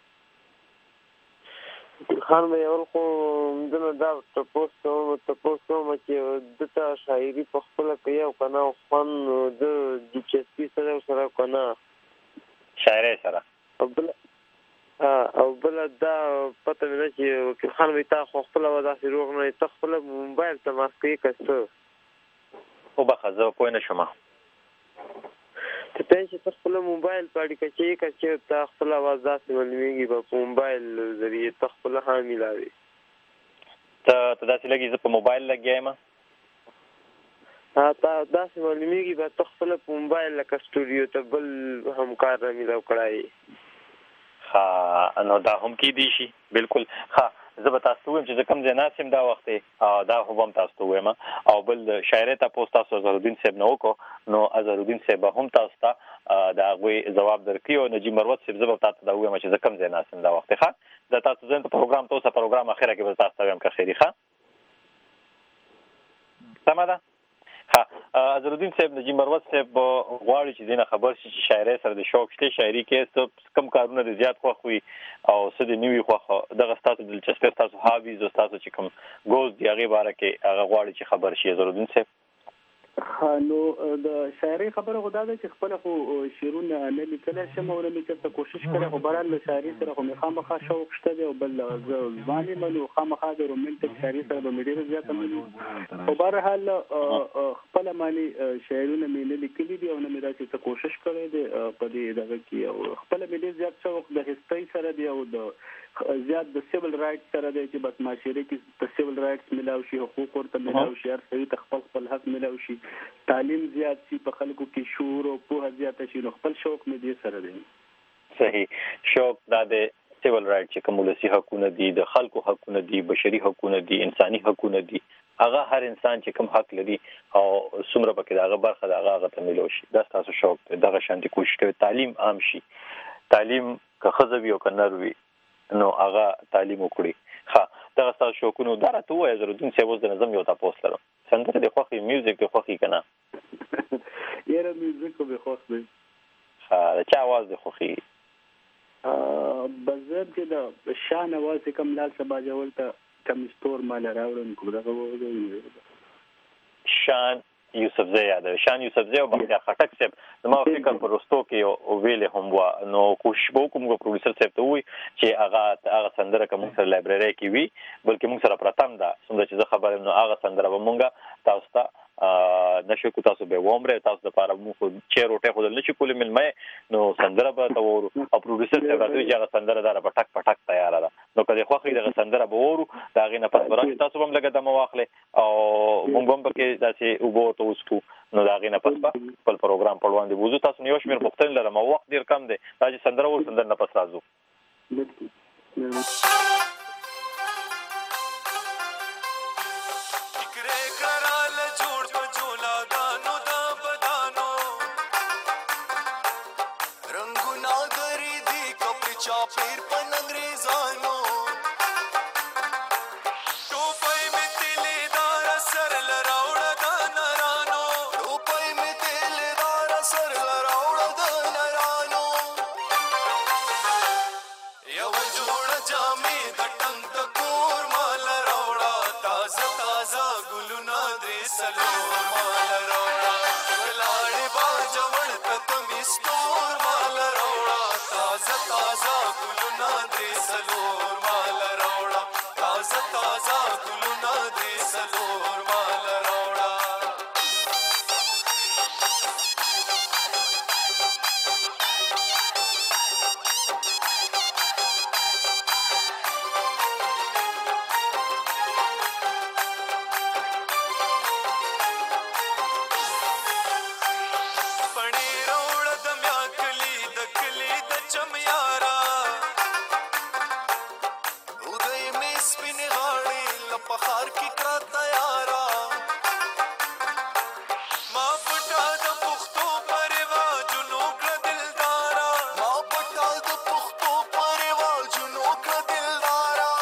Speaker 4: خان بھائی اول خو دنه دا تاسو ته تاسو کوم چې دته شاعري په خپل کې یو کنه فن د دلچسپي سره سره کنه
Speaker 1: شاعري سره
Speaker 4: او بل او بل دا پته مې چې وکیل خان بھائی تاسو خپل وځه روغ نه تاسو خپل موبایل ته ماسکې کسته
Speaker 1: او بخزه پوه نه شوم
Speaker 4: ته چې تاسو خپل موبایل پاړی کچې کچې تاسو خپل आवाज داسې معلومیږي په موبایل ذریعہ تاسو خپل حاملوي
Speaker 1: ته ته داسې لګي زه په موبایل لګیایم
Speaker 4: ها تا داسې معلومیږي به تاسو خپل په موبایل لکه سټوډیو ته بل همکار را ملو کړای
Speaker 1: ها نو دا هم کې دي شي بالکل. ها زه به تاسو وایم چې کوم ځای ناسم دا وخت دا هم تاسو وایم او بل شاعر ته پوسټ تاسو ظهرالدین صاحب نو کو نو ظهرالدین صاحب هم تاسو ته دا غوي جواب درکړي او نجیم مروت صاحب زه به تاسو دا وایم چې کوم ځای ناسم دا وخت ښه دا تاسو ځین په پروګرام تاسو پروګرام اخره کې به تاسو وایم که خیری ښه سمه ده. ها ظهرالدین صاحب نجیم مروت صاحب غواړي چې دینه خبر شي چې شاعري سره د شوق شته شاعري کې کم کارونه د زیات خوښ وي او څه د نیوي خوښ دغه ستاسو دلچسپي تاسو هابیز او تاسو چې کوم ګوز دی هغه باره کې هغه غواړي چې خبر شي ظهرالدین صاحب.
Speaker 2: نو د شاعري خبره غوډه ده چې خپل خو شیرونه نه لیکل شم او نه لیکل کوشش کړم خو برال له شاعري سره خو مخامخه شوق شته دی او بل ځواني منو خامخه د رومانتیک شاعري سره به مډیر زیاته منو او بهر حال خپل معنی شاعرونه مې نه لیکلي دي او نه مې راځي ته کوشش کړې دي په دې دغه کې او خپل مې ډیر زیات شوق د هستۍ سره دی او د زیات د سیول رائټس سره دی چې بس معاشره کې د سیول رائټس ملاوي شي حقوق ورته ملاوي شي هر څه ته خپل خپل حق ملاوي شي تعلیم زیات شي په خلکو کې شعور او پوهه زیات شي نو خپل شوق مې دې سره دی
Speaker 1: صحیح شوق دا د سیول رائټ چې کوم ولسی حقوقونه دي د خلکو حقوقونه دي بشري حقوقونه دي انساني حقوقونه دي هغه هر انسان چې کوم حق لري او څومره پکې داغه برخه داغه هغه ته ملو شي دا تاسو شوق دغه شانتي کوشش کوي تعلیم عام شي تعلیم که خزوی او کنر وي نو هغه تعلیم وکړي ها دا تاسو شوقونه دا راته وایي زه دون څه وځ د نظم یو تاسو سره څنګه د خوخي میوزیک د خوخي کنه
Speaker 2: یاره میوزیک به خوښ دی
Speaker 1: ها چا आवाज د خوخي
Speaker 2: ا بزر کې دا شان आवाज کم لال سبا جوړ ته کم ستور مال راوړم کو دا وو
Speaker 1: شان یوسف زی یاد شان یوسف زی او بختیار خټک صاحب نو فکر پرستو کې او ویل هم وا نو کوشش وکوم غو پروډوسر صاحب ته وی چې هغه هغه سندره کوم سره لایبرری کې وی بلکې موږ سره پراتم دا څنګه چې خبره نو هغه سندره به مونږه تاسو ته نشو کو تاسو به ومره تاسو د پاره مو چې روټه خو دل شي کولې ملمه نو سندره به ته ورو او پروډوسر صاحب راځي چې هغه سندره دار پټک پټک تیار ده نو کله خو خې دغه سندره به ورو دا غي نه پس برابر تاسو هم لګه د مواخله او مونږ هم پکې داسې وګورو تاسو نو دا غي نه پس خپل پروګرام په وړاندې وځو تاسو نیو شمیر پختل لرم وخت ډیر کم دی دا چې سندره ور سندره نه پس راځو
Speaker 11: चापीर पन अंग्रेजानो टोपई में तिलेदार सर लराउड़ा दा नरानो टोपई में तिलेदार सर लराउड़ा दा नरानो यव जोड़ जामे दटंग तकोर माल रौड़ा ताजा ताजा गुलुना दे सलोर माल रौड़ा लाड़े बाजवड़ ततमिस्तोर माल रौड़ा ताजा ताजा गुलुना दे सलोर माल रौड़ा ताजा ताजा गुलुना दे सलोर माल रौड़ा पड़े रौड़ा दम्या कली दकली द चमयारा उदय में स्पिन गाड़ी लपखार की कराता यारा माँ पटा द पुख्तो परवा जुनो का दिलदारा माँ पटा द पुख्तो परवा जुनो का दिलदारा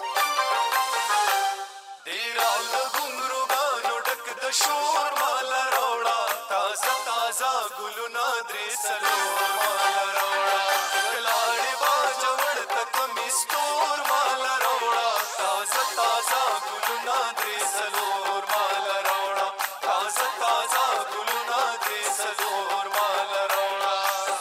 Speaker 11: देरा लगुंगरो गानो डक द शोर माला रौड़ा ताजा ताजा गुलुना दे सलोर माला रौड़ा कलाड़े बाजवड़ तक मिस्तोर माला रौड़ा ताजा ताजा गुलुना दे सलोर माला रौड़ा ताजा ताजा गुलुना दे सलोर माला रौड़ा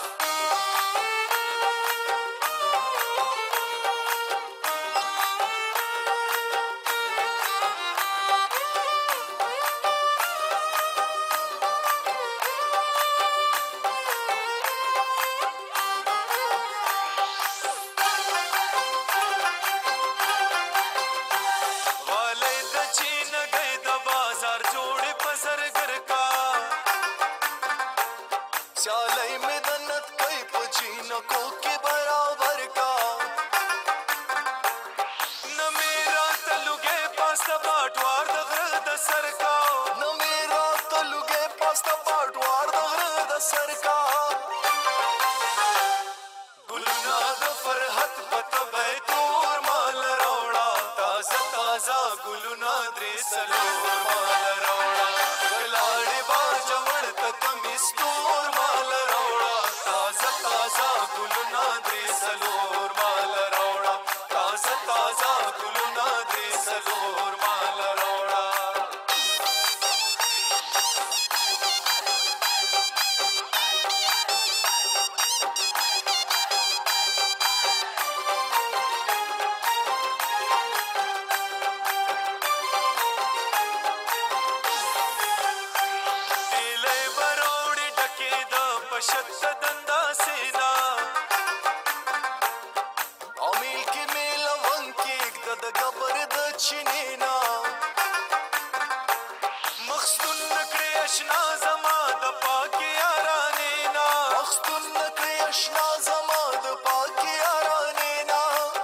Speaker 11: वाले द चीन गए द बाजार जोड़े पसर घर का चालई में दन्नत कई पचीन को के बराबर का न मेरा तलुगे पास्ता बाटवार दगर द सर का न मेरा तलुगे पास्ता बाटवार दगर द सर का गुलना द फरहत पत बैतूर माल रौड़ा ताजा ताजा गुलुना दे सलोर माल रौड़ा कलाड़े बाजवड़ तक मिस्तूर माल रौड़ा ताजा ताजा गुलुना दे सलोर माल रौड़ा ताजा ताजा गुलुना दे सलोर माल रौड़ा اشنا زما د پاکي یارانې نا مخستون نکړې اشنا زما د پاکي یارانې نا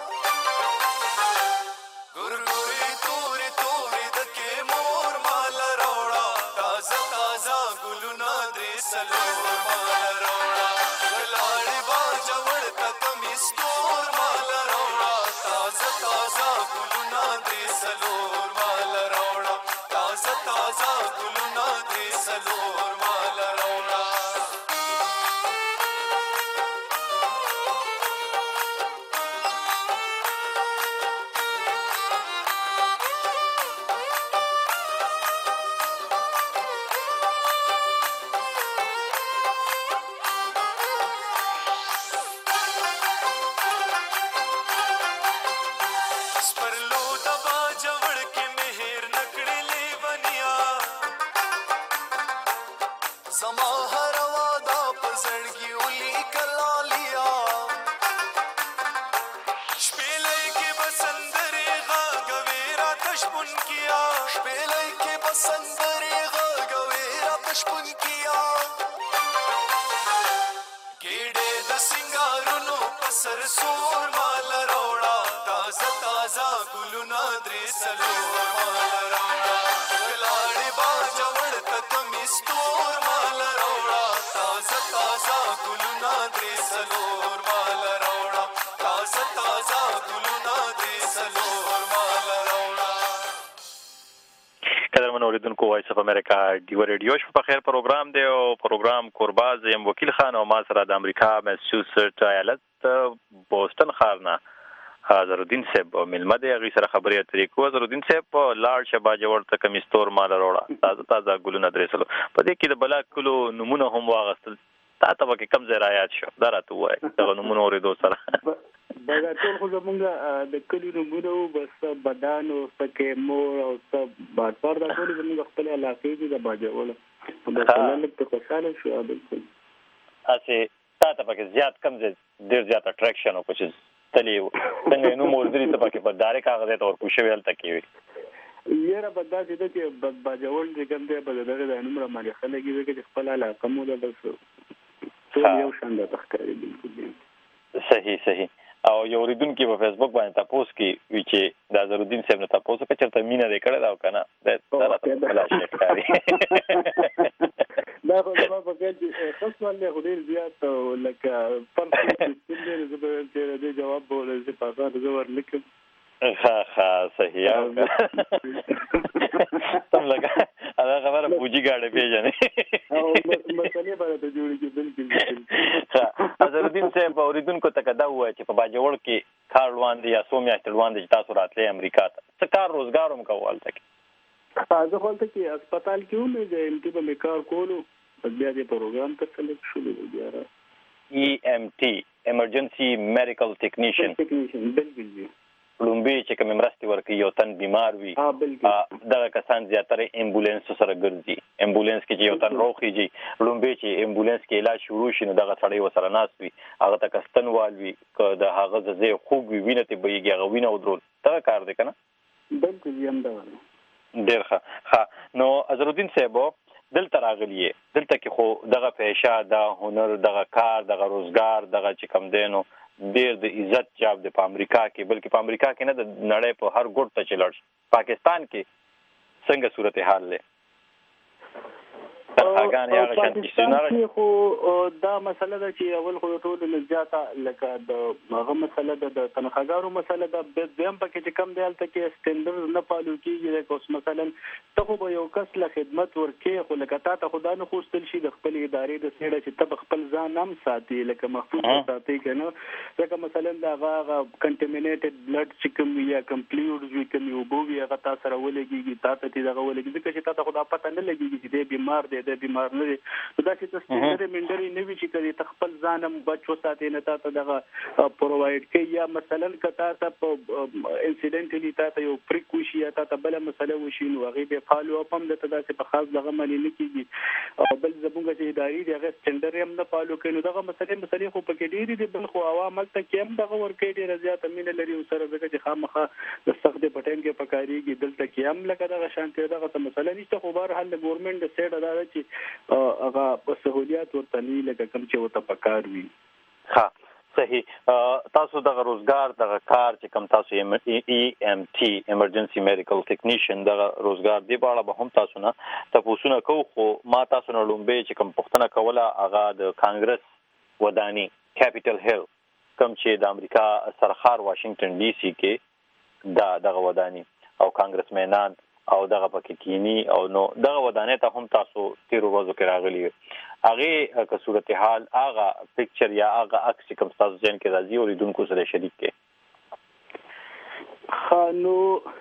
Speaker 11: ګورګوري تورې تورې د کې مور مال راوړه تازه تازه ګلونه درې څلور مال راوړه ولاړې باجه وړکه کمیستور مال راوړه تازه تازه ګلونه درې څلور مال راوړه تازه تازه ګلونه درې څلور مال راوړه زما هر وادا په زړګي ولیکلا لیا شپېلۍ کې به سندرې غږوي راته شپون کیا شپېلۍ کې به سندرې غږوي راته شپون کیا ګېډې د سنګارونو په سر سور مال راوړه تازه تازه ګلونه درې څلور مال راوړه ولاړې باجه وړکه کمیستور مال راوړه تازه تازه ګلونه درې څلور مال راوړه تازه تازه ګلونه درې څلور مال راوړه.
Speaker 1: قدرمن اوریدونکو وایس اف امریکا ډیو ریډیو شپه په خیر پروګرام دی او پروګرام کورباز یم وکیل خان او ما سره د امریکا میساچوسټ ایالت بوسټن ښار نه اظهرالدین صاحب ملمه دی هغې سره خبرې اترې کوو. اظهرالدین صاحب په لاړ شه باجه ورته کمیستور مال راوړه تازه تازه ګلونه درې څلور په دې کې د بلا کلو نومونه هم واغستل تا ته پکې کوم ځای رایاد شو دا راته ووایه دغه نومونه اورېدو سره
Speaker 2: دا ټول خو زمونږ د کلي نومونه وو بس بدان او پکې مور او سب بادپار دا ټول زمونږ خپل علاقې دي د باجوړو بس نن په خوشاله شو بالکل
Speaker 1: اسې تا ته پکې زیات کم ځای ډېر زیات اټریکشن وکړو چې تلې څنګه نوم اورېدلي ته پکې په ډایرک هغه ځای ته ورکوشي ویل ته کې وي
Speaker 2: یاره به داسې ده چې باجوړ چې کوم دی به د دغه ځای نوم رامالې خلک یې چې خپل علاقه مو ده بس ټول یو شان راته ښکاري بالکل
Speaker 1: صحیح صحیح او یو اوریدونکي په فیسبوک باندې تاسو کې وی چې د اظهرالدین صاحب نه تاسو کې چرته مینه دې کړې دا او کنه دا راته بلا شي ښکاري
Speaker 2: دا خو ما په کې خاص ولې غوډیر زیات لکه پر څه دې جواب بوله چې په تاسو زور لیکم
Speaker 1: ها ها صحیح تم لگا دا خبره پوجي گاډه پیژنې
Speaker 2: او مسلې باندې جوړیږي بالکل
Speaker 1: اظهرالدین صاحب اوریدونکو ته دا وایي چې په باجوړ کې کار روان دي یا څو میاشتې روان دي چې تاسو راتلې امریکا ته څه کار روزګار هم کوو هلته کې
Speaker 2: زه خو هلته کې هسپتال کې وم د ایم ټي به مې کار کولو بیا دې پروګرام ته سلیکټ شولو بیا را
Speaker 1: ای ایم ټي ایمرجنسي میډیکل ټیکنیشن
Speaker 2: ټیکنیشن بالکل جی
Speaker 1: لومبي چې کوم مرستې ورکوي یو تن بیمار وي دغه کسان زیاتره امبولانس سره ګرځي امبولانس کې چې یو تن روغېږي لومبي چې امبولانس کې علاج شروع شي نو دغه سړی ورسره ناست وي هغه ته کستنوال وي که د هغه د ځای خوږ وي وینه ترې بهیږي هغه وینه ودرول دغه کار دی که نه
Speaker 2: بالکل همدغه
Speaker 1: ډېر ښه ښه نو اظهرالدین صاحب دلته راغلی یې دلته کې خو دغه پیشه دا هنر دغه کار دغه روزګار دغه چې کوم دی نو ډېر د عزت جاب دی په امریکا کې بلکې په امریکا کې نه د نړۍ په هر ګوټ ته چې لاړ شي پاکستان کې څنګه صورتحال دی
Speaker 2: پاکستان خو دا مسله ده چې اول خو ټول نه زیاته لکه د هغه مسله ده د تنخواګانو مسله ده دویم پکې چې کم دی هلته کې سټینډرډ نه فالو کېږي لکه اوس مثلا ته خو به یو کس له خدمت ورکې خو لکه تا ته خو دا نه خوستل شي د خپل ادارې د سیړه چې ته به خپل ځان هم ساتي لکه محفوظ ساتي که نه ځکه مثلا د هغه کنټمینیټډ بلډ چې کوم وي یا کمپلیوډز وي کومې اوبه وي هغه تا سره ولګېږي تا ته دې دغه ولګي ځکه چې تا ته خو دا پته نه لګېږي چې دی بیمار دی دی بیمار بیمار نه دي دا چې تاسو ستنده منډري نه وی چې کړي تخپل ځانم بچو ساتي نه تاسو دغه پرووايډ کوي یا مثلا کتا ته په انسیډنټلی تاسو یو فریکوشي یا تاسو بل مسله وشي نو هغه به فالو اپ هم د تاسو په خاص دغه ملي نه کیږي او بل زموږ چې اداري دغه سټنډر هم نه فالو کوي نو دغه مسله مسلې خو پکې ډېری دي بل خو عوامل ته کې هم دغه ورکې ډېر زیات مینه لري سره دغه چې خامخا د سخت په ټیم کې پکاريږي دلته کې هم لکه دغه شانتي دغه مسله نشته خو بهر حل ګورنمنت د سټ ادا چې هغه په سہولیات ورته نه لکه کوم چې وته پکار وي.
Speaker 1: ها صحیح. تاسو دغه روزګار دغه کار چې کوم تاسو ای ام ټي ایمرجنسي میډیکل ټیکنیشن دغه روزګار دی په اړه به هم تاسو نه تاسو کو خو ما تاسو نه لومبه چې کوم پښتنه کوله هغه د کانګرس ودانی کیپټل هیل کوم چې د امریکا سرخار واشنگټن ډي سي کې دا دغه ودانی او کانګرسمنان او دغه پکې کینی او نو دغه ودانې ته هم تاسو تیر ورځو کې راغلی هغه که صورتحال هغه پکچر یا هغه عکس کوم تاسو ځین کې راځي او لیدونکو سره شریک کې
Speaker 2: خانو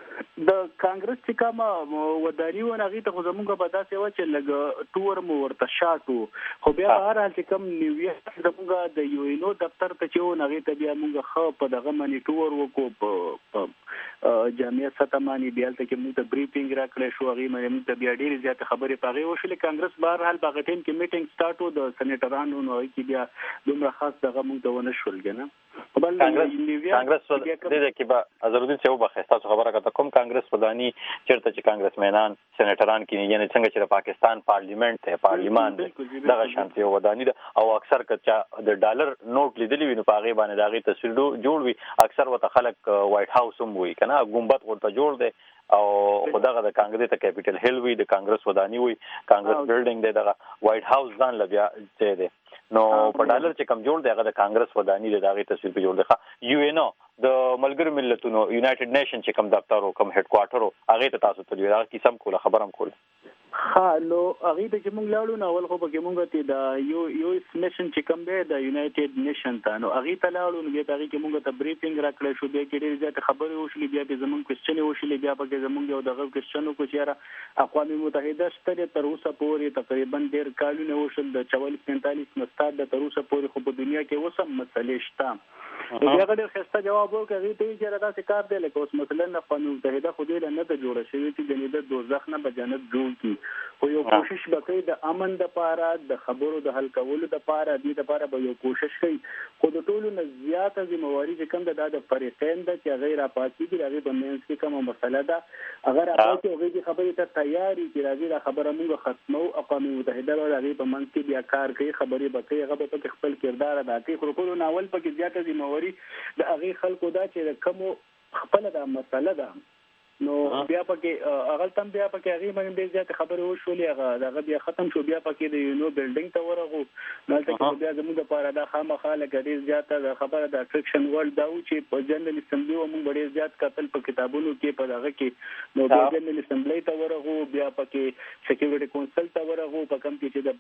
Speaker 2: د کانګرس چې کومه ودانی و نه غي ته زمونږ په داسې و چې لګ ټور مو ورته شاټو خو بیا هر حال چې کوم نیویارک زمونږ د یو ان او دفتر ته چې و نه غي ته بیا مونږ خو په دغه منی ټور وکړو په جامعه ستمانی بیا ته کې موږ ته بریفینګ راکړې شو غي مې ته بیا ډېر زیات خبرې پاغې وشلې کانګرس بهر حال باغ ټیم کې میټینګ سٹارټو د سېنیټرانو نو کې بیا دومره خاص دغه موږ ته ونه شول کنه بل
Speaker 1: کانګرس د دې کې به ازرودین څه وبخښه تاسو خبره کوته کوم کانګرس ودانی چیرته چې کانګرسمنان سېنیټران کې یعنی څنګه چې پاکستان پارلیمنت ته پارلیمان دغه شانتي ودانی او اکثر کچا د ډالر نوٹ لیدلی وینو پاغه باندې دغه تصویر جوړ وي اکثر وته خلک وایټ هاوس هم وي کنه ګمبد ورته جوړ دی او خدغه د کانګرس ته کیپټل هیل وي د کانګرس ودانی وي کانګرس بلډینګ دی دغه وایټ هاوس ځان لبیا چې دی نو په ډالر چې کم جوړ دی هغه د کانګرس ودانی د دغه تصویر په جوړ دی یو ان او د ملګرو ملتونو یونایټډ نیشن چې کم دفتر او کم هډ کوارټر هغه ته تاسو ته ویل کی سم کوله خبرم کول
Speaker 2: ها نو هغه د چې موږ لاړو نو اول خو به موږ ته د یو یو نیشن چې کم دی د یونایټډ نیشن ته نو هغه ته لاړو نو بیا هغه کې موږ ته بریفینګ راکړل شو بیا کې ډېر زیات خبرې وشلې بیا به زمونږ کوېسچن وشلې بیا به زمونږ یو دغه کوېسچن کو چې اقوام متحده ستړي تر اوسه پورې تقریبا ډېر کالونه وشل د چوالیس پینتالیس نستاد د تر اوسه پورې خو په دنیا کې وسم مسلې شته بیا هغه ډېر خسته جواب ورکړي ته چې راځي چې کار دی لکه اوس مثلا د اقوام متحده خو دې نه د جوړه شوی چې د دې دوزخ نه به جنت جوړ کی خو یو کوشش وکړي د امن د پاره د خبرو د حل کولو د پاره دې د پاره به یو کوشش کوي خو د ټولو نه زیاته ذمہواری چې کوم د د فریقین د چې غیر اپاسی دي هغه په منځ کې کومه مسله ده اگر اپاسی هغه دې خبرې ته تیاری چې راځي دا خبره موږ ختمو اقوام متحده ول هغه په منځ کې بیا کار کوي خبرې به کوي هغه په خپل کردار ادا کوي خو ټولو ناول پکې زیاته ذمہواری د هغه خلکو دا چې کوم خپل د مسله ده نو بیا پکې هغه تم بیا پکې هغه باندې ډېر زیات خبرې وشولې هغه هغه بیا ختم شو بیا پکې د یو نو بلډینګ ته ورغو نو تل بیا زموږ لپاره دا خامخا لګ ډېر زیات د خبره د اټریکشن ورلد دا و چې په جنرال اسمبلی و موږ ډېر زیات قتل په کتابونو کې په دغه کې نو د جنرال اسمبلی ته ورغو بیا پکې سکیورټي کونسل ته ورغو په کوم کې چې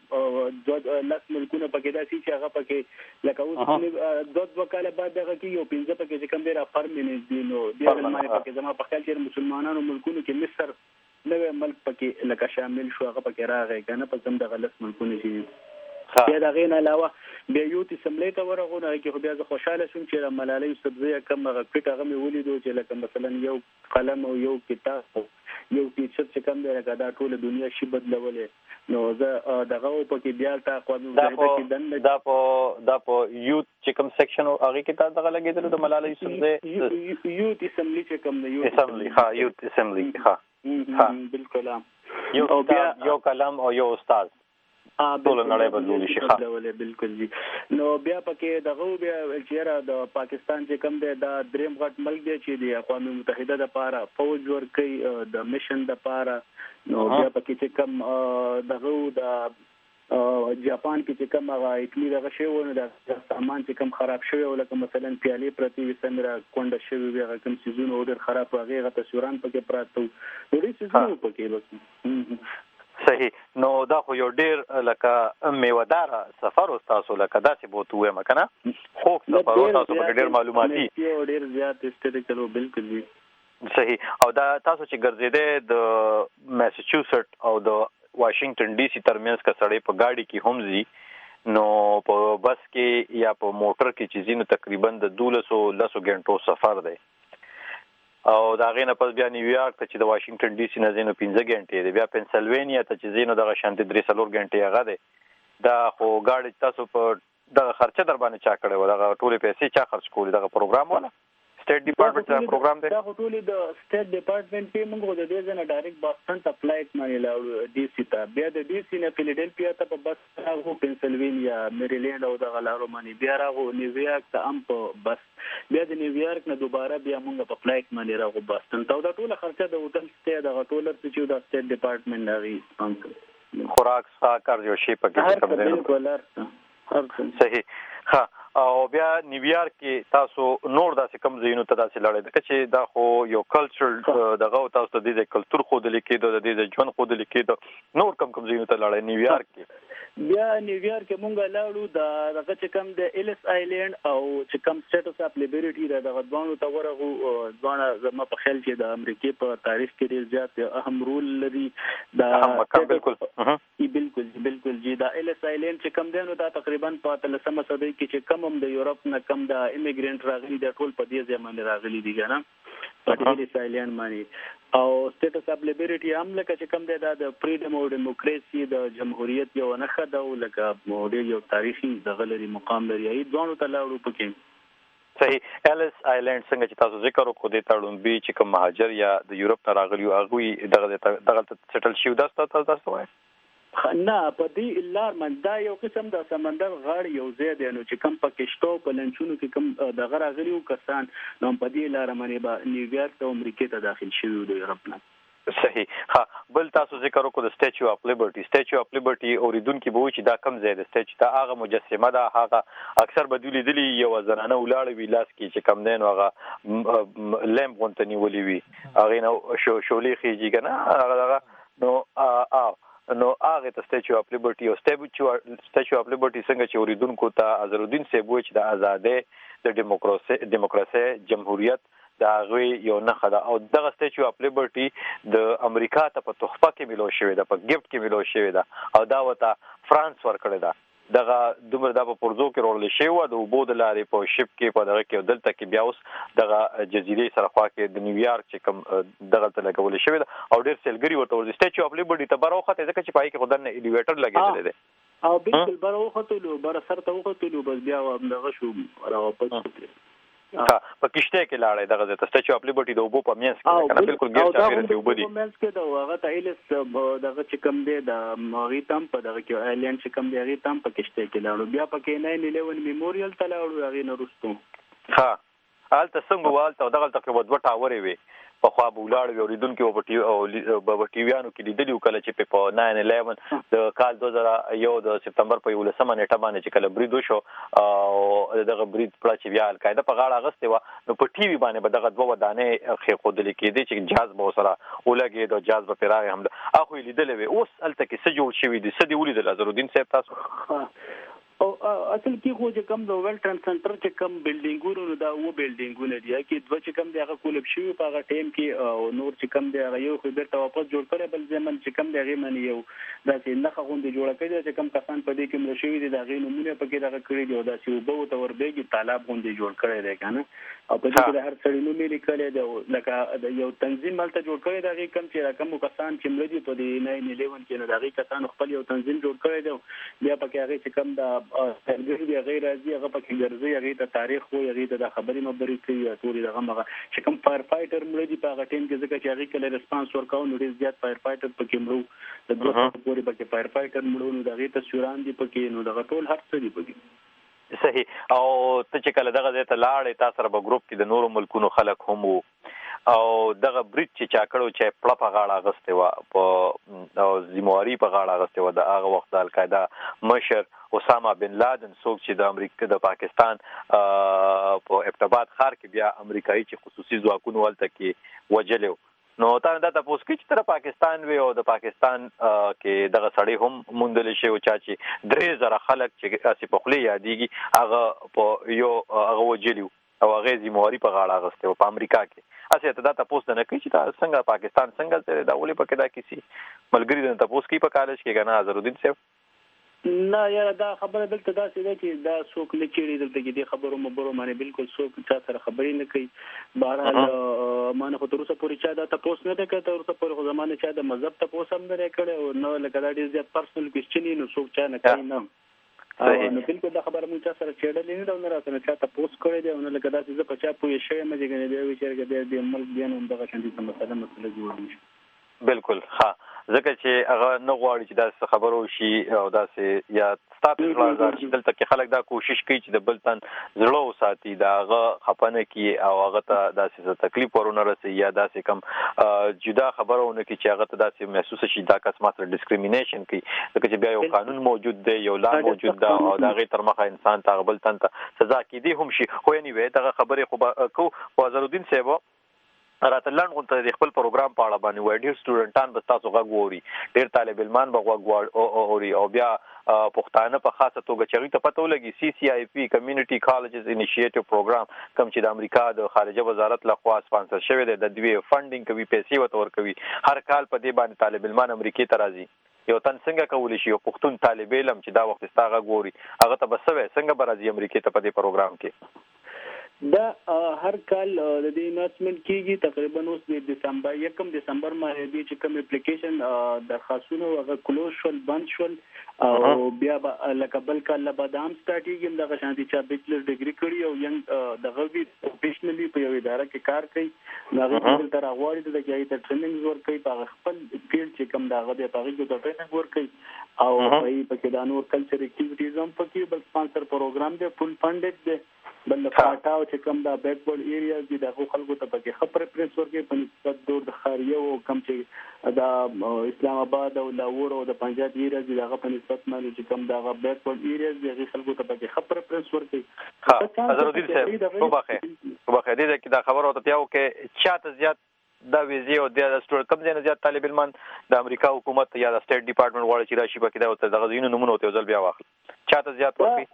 Speaker 2: د لاس ملکونه پکې دا چې هغه پکې لکه اوس د وکاله بعد دغه کې یو پنځه پکې چې کوم ډېر افرمنس دي نو ډېر معنی پکې زما په خیال چې مسلمانانو ملکونو کې مصر نوې ملک پکې لکه شامل شو هغه پکې راغی کنه په کوم د غلط ملکونو کې بیا دا غین علاوه بیا یو اسمبلی ته ورغو نه کې خو بیا زه خوشاله شوم چې ملالۍ یوسفزۍ کوم هغه پټ هغه مې ولیدو چې لکه مثلا یو قلم او یو کتاب یو ټیچر چې کوم دی لکه دا ټول دنیا شي بدلولې نو زه دغه پکې بیا تا اقوام متحده کې دنه
Speaker 1: دا په دا په یوت چې کوم سیکشن او هغه کې تا دغه لګیدل د ملالۍ یوسفزۍ
Speaker 2: یوت اسمبلی چې کوم دی
Speaker 1: یوت اسمبلی ها یوت اسمبلی ها
Speaker 2: ها بالکل
Speaker 1: یو یو کلام او یو استاد ټول نړۍ بدلول شي
Speaker 2: ها بالکل جی نو بیا پکې دغه بیا چیرې د پاکستان چې کوم دی دا دریم غټ ملک دی چې د اقوام متحده لپاره فوج ورکړي د میشن لپاره نو بیا پکې چې کوم دغه د جاپان کې چې کوم هغه اټلی دغه شی ونه د سامان چې کوم خراب شوی او لکه مثلا پیالې پرتی وسمره کونډه شوی هغه کوم سيزونه ډېر خراب هغه تصویران پکې پراته ډېر سيزونه پکې بس
Speaker 1: صحیح نو دا خو یو ډېر لکه میوهدار سفر او تاسو لکه داسې بوت وې مکنه خو سفر او تاسو په ډېر معلوماتي
Speaker 2: یو ډېر زیات هیستوریکل بالکل
Speaker 1: صحیح او دا تاسو چې ګرځیدې د میساچوسټ او د واشنگټن ډي سي ترمنځ کا سړی په گاډي کې هم ځي نو په بس کې یا په موټر کې چې ځینو تقریبا د دولسو لسو غنټو سفر دی او دا غینه پس بیا نیویارک ته چې د واشنگټن ډي سي نه ځینو پنځه غنټې دی بیا پنسلوینیا ته چې ځینو دغه شانتي درې څلور غنټې هغه دی دا خو گاډي تاسو په دغه خرچه در باندې چا کړی و دغه ټولې پیسې چا خرچ کولې دغه پروګرام ولا سټیټ ډپارټمنټ دا پروګرام دی
Speaker 2: دا ټولې د سټیټ ډپارټمنټ کې موږ د دې ځنه ډایرکټ باسټن ته فلایټ باندې لاړو ډي سي ته بیا د ډي سي نه فیلډلفیا ته په بس راغو پنسلوینیا میریلینډ او دغه لارو باندې بیا راغو نیویارک ته هم په بس بیا د نیویارک نه دوباره بیا موږ په فلایټ باندې راغو باسټن ته دا ټول خرچه د هوټل سټې دغه ټول چې د سټیټ ډپارټمنټ لري سپانسر
Speaker 1: خوراک ساکر جو شی پکې کوم دی
Speaker 2: بالکل هر
Speaker 1: صحیح ها او بیا نیویارک کې تاسو نور داسې کم ځایونو ته داسې لاړئ ځکه چې دا خو یو کلچر دغه تاسو ته د کلچر ښودل کېدو د دې ژوند ښودل کېدو نور کم کم ځایونو ته لاړئ نیویارک کې
Speaker 2: بیا نیویارک کې مونږ لاړو د دغه چې کم د ایلس آیلینډ او چې کم سټیټس اف لیبرټي د دغه ځوانو ته ورغو ځوانه زما په خیال چې د امریکای په تاریخ کې ډېر زیات اهم رول لري دا
Speaker 1: بالکل
Speaker 2: بالکل بالکل جی دا ایلس آیلینډ چې کم دی نو دا تقریبا په اتلسمه صدۍ کې چې کم هم د یورپ نه کم د ایمیګرینټ راغلي د ټول په دې ځای باندې راغلي دي کنه په ایلس آیلینډ باندې او سټیټس اف لیبرټي هم لکه چې کم دی دا د فریډم او ډیموکراسي د جمهوریت یو نښه ده او لکه ډېر یو تاریخي دغه لري مقام لري ای ځوانو ته لاړو پکې
Speaker 1: صحیح ایلس آیلینډ څنګه چې تاسو ذکر وکړو د تړون بي چې کوم مهاجر یا د یورپ نه راغلي هغه دغه دغه سیټل شي دا تاسو تاسو وایي
Speaker 2: نه په دې لار من دا یو قسم د سمندر غاړه یو ځای دی نو چې کم پکشتو په لنچونو کې کم د غره غلیو کسان نو په دې لار باندې به نیویارک ته امریکا ته داخل شوی دی یورپ نه
Speaker 1: صحیح ها بل تاسو ذکر وکړو د سټیچو اف لیبرټي سټیچو اف لیبرټي اوریدونکو به چې دا کم ځای دی سټیچ ته هغه مجسمه ده هغه اکثر بدولی دي یو زنانه ولاړ وی لاس کې چې کم دین هغه لمب غونټنی ولي وی هغه نو شو شولې خيږي کنه هغه نو ا نو هغه ته سټیچو اف لیبرټي او سټیچو سټیچو اف لیبرټي څنګه چې اوریدونکو ته اظهرالدین سیبوی چې د آزادۍ د دیموکراسي دیموکراسي جمهوریت دا غوي یو نه خدا او دغه سټیچو اف لیبرټي د امریکا ته په تحفه کې ملو شوی دا په گیفت کې ملو شوی دا او دا وته فرانس ورکړی دا دغه دومره د پورزو کې رول شي و د وبود لارې په شپ کې په دغه کې دلته کې بیا اوس دغه جزیرې سره خوا کې د نیویارک چې کوم دغه ته لګول شوی دا او ډېر سیلګری ورته ورځي سټیچو اف لیبرټي ته بروخه ځکه چې پای کې خدای نه الیویټر لګیدل دي
Speaker 2: او بالکل بروخه ته بر سر ته وخته لو بس بیا دغه شو راوپس
Speaker 1: ها په کشته کې لاړې دغه د سټیچو اف لیبرټي د وبو په مینس کې کنه بالکل ګیر چاپیره دی وبدي
Speaker 2: په مینس کې دا هغه ته ایلس دغه چې کم دی د مغی تام په دغه کې آیلینډ چې کم دی هغه تام په کشته کې لاړو بیا پکې نه لیون میموریال ته لاړو هغه نه رستو
Speaker 1: ها آلته څنګه والته دغه تقریبا دوه ټاورې وي په خوا بولاړ وی اوریدونکو په ټي او په ټیویانو کې لیدلی کله چې په ناین الیون د کال دوه زره یو د سپتمبر په یولسمه نیټه باندې چې کله برید وشو او دغه برید پړه چې بیا القاعده په غاړه غستې و نو په ټي وي باندې به دغه دوه ودانې خې خودل کېدی چې جهاز به سره ولګي د جهاز په پیراغه هم اخو لیدلې وي اوس الته کې څه جوړ شوی دي څه دی ولیدل اظهرالدین صاحب تاسو
Speaker 2: او اصل کې خو چې کم د ول ټرانس سنټر چې کم بلډینګونو دا و بلډینګونه دي چې دوه چې کم دی هغه کولب شوی په هغه ټیم کې او نور چې کم دی هغه یو خو بیرته واپس جوړ کړي بل ځمن چې کم دی هغه منی یو دا چې نه غونډه جوړه کړي چې کم کسان په دې کې مل شوی دي دا غي نمونه پکې دا کړی دی دا چې وبو ته وربېږي طالب غونډه جوړ کړي دی کنه او په دې کې هر څړي نو ملي کړي دی لکه یو تنظیم ملته جوړ کړي دا غي کم چې رقم کسان چې مل دي په دې ناین الیون کې نو دا غي کسان خپل یو تنظیم جوړ کړي دی بیا پکې هغه چې کم دا دی غیر راځي هغه پکې ګرځي هغه ته تاریخ وو هغه ته د خبرې مبرې کوي ټول دغه مغه چې کوم فایر فایټر مړ دي په هغه ټیم کې ځکه چې هغه کله ریسپانس ورکاو نو ډیر زیات فایر فایټر پکې مړو د دوه پورې پکې فایر فایټر مړو نو دغه تصویران دي پکې نو دغه ټول هر څه دي پکې
Speaker 1: صحیح او ته چې کله دغه ځای ته لاړې تاسو سره به ګروپ کې د نورو ملکونو خلک هم وو او دغه برید چې چا کړو چې پړه په غاړه غسته و په او ذمہواری په غاړه غسته و د هغه وخت د القاعده مشر اسامه بن لادن څوک چې د امریکا د پاکستان په ابتباد ښار کې بیا امریکایي چې خصوصي ځواکونو ولته کې وجلو نو تا دا تاسو کې چې تر پاکستان وی او د پاکستان کې دغه سړی هم مونډل شي او چا چې درې زره خلک چې اسی په خلی یادېږي هغه په یو هغه وجلو او هغه ذمہواری په غاړه غسته و په امریکا کې
Speaker 12: اسه ته دا تاسو نه کوي چې دا څنګه پاکستان څنګه ته دا ولې پکې دا کیسي ملګری د تاسو کې په کالج کې کنه ازرالدین صاحب
Speaker 2: نه یاره دا خبره دلته دا څه ده چې دا څوک نه چیرې دلته کې د خبرو مبرو باندې بالکل څوک چا سره خبرې نه کوي بهرحال مانه خو تر اوسه پورې چا دا تاسو نه ده کړ تر اوسه پورې خو زمانه چا د مذهب تاسو هم نه کړي او نو لکه دا ډیر زیات پرسنل کوېسچن نو څوک چا نه کوي نه نو بالکل دا خبره مونږ چا سره چېړلې نه ده نه راته چا تاسو کړی دی نو لکه دا چې په چا پوهې شوی مې ګنې دی ویچاره د ملک بیا نو دغه شانتي مسله مسله جوړ شي
Speaker 12: بالکل ها ځکه چې هغه نه غواړي چې دا خبرو شي او دا سه یا ستاسو لپاره چې دلته کې خلک دا کوشش کوي چې د بل تن زړه وساتي دا هغه خپنه کی او هغه ته دا سه تکلیف ورونه رسي یا دا سه کم جدا خبرونه کی چې هغه ته دا سه محسوس شي دا کس ماتر ډیسکریمینیشن کوي ځکه چې بیا یو قانون موجود دی یو لا موجود دا او دا غي تر مخه انسان ته بل تن ته سزا کیدی هم شي خو نه وي دا خبره خو کو وزیرالدین صاحب راته لړن غونته د خپل پروګرام په اړه باندې وای ډیر سټوډنټان به تاسو غووري ډیر طالب علمان به غووري او بیا پښتانه په خاصه توګه چې ته پته ولګي سی سی آی پی کمیونټي کالجز انیشیټیو پروګرام کوم چې د امریکا د خارجه وزارت لخوا سپانسر شوی دی د دوی فندینګ کوي پیسې ورته ورکوي هر کال په دې باندې طالب علمان امریکای ته راځي یو تن څنګه کولی شي یو پښتون طالب علم چې دا وخت ستاغه غوري هغه ته بسوي څنګه به راځي امریکای ته په دې پروګرام کې
Speaker 2: دا هر کال د دې اناونسمنت کیږي تقریبا اوس د دسمبر یکم دسمبر باندې چې کوم اپلیکیشن درخواستونه هغه کلوز شول بند شول او بیا لکه بل کال بادام سټارټیږي دغه شانتي چې بیچلر ډیګري کړی او ینګ دغه وی پروفیشنلی په یو اداره کې کار کوي هغه تر غواړي د کې ته ټریننګ ور کوي په خپل فیلډ چې کوم دغه د پاغي د ټریننګ ور کوي او په کې د انور کلچر اکټیویټیز هم پکې بل سپانسر پروګرام دی فل فندډ دی بل پټاو چې کوم دا بیکورډ ایریاز دي دغه خلکو ته پکې خبر پرنس ورکې په نسبت دور د خاریه او کم چې دا اسلام آباد او لاهور او د پنجاب ایریاز دغه په نسبت باندې چې کوم دا بیکورډ ایریاز دغه خلکو ته پکې خبر پرنس ورکې
Speaker 12: ها ازرالدین صاحب په بخیر په بخیر دې کې دا خبر او ته یو کې چاته زیات دا ویزه او د سټور کم ځای نه زیات طالب علمان د امریکا حکومت یا د سټیټ ډپارټمنټ واړه چې راشي پکې دا او دغه ځینو نمونه ته ځل بیا واخل چاته زیات ورکې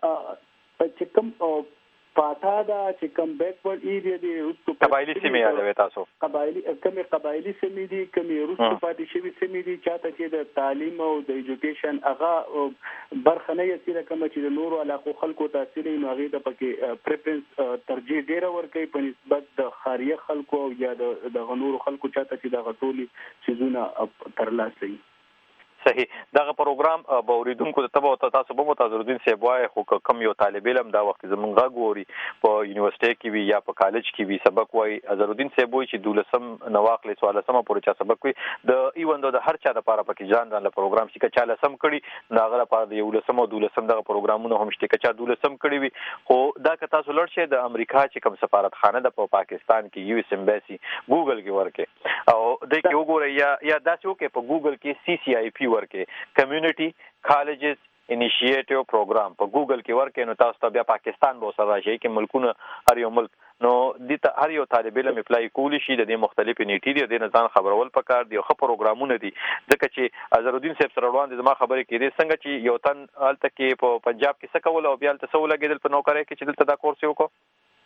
Speaker 2: چې کوم پاتا دا چې کوم بیکورډ ایریا دی رسو
Speaker 12: قبایلی سیمې یادوي تاسو
Speaker 2: قبایلی کومه قبایلی سیمې دي کومه رسو پاتې شوی سیمې دي چاته چې د تعلیم او د ایجوکیشن هغه برخه نه یې کوم چې د نورو علاقو خلکو تاثیر یې هغه د پکې پریفرنس ترجیح ډیره ورکوي په نسبت د خاریه خلکو او یا د غنورو خلکو چاته چې د غټولي سيزونه ترلاسه
Speaker 12: صحیح دغه پروګرام به اوریدونکو ته به تاسو به متازردین سیب وای خو کم یو طالب علم دا وخت زمونږه ګوري په یونیورسيټي کې وی یا په کالج کې وی سبق وای ازرالدین سیب وای چې دولسم نواقل سوال سم پورې چا سبق وی د ایوند د هر چا لپاره پکې ځان ځان له پروګرام چې چا لسم کړي ناغه لپاره د یو لسم او دولسم دغه پروګرامونه هم شته چې دولسم کړي وی خو دا که تاسو لړ شئ د امریکا چې کوم سفارتخانه د په پاکستان کې یو اس امباسي ګوګل کې ورکه او د کې وګورئ یا یا دا چې په ګوګل کې سی سی آی پی ورکه کمیونټي کالجز انیشیټیو پروګرام په ګوګل کې ورکه نو تاسو ته بیا پاکستان به سره راشي کې ملکونه هر یو ملک نو د هر یو طالب علم اپلای کولی شي د مختلفو نیټې دي د نظام خبرول پکار دي خو پروګرامونه دي ځکه چې ازرالدین صاحب سره روان دي زما خبرې کې دي څنګه چې یو تن الته کې په پنجاب کې څه کول او بیا الته څه ولګیدل په نوکرۍ کې چې دلته دا کورس یو کو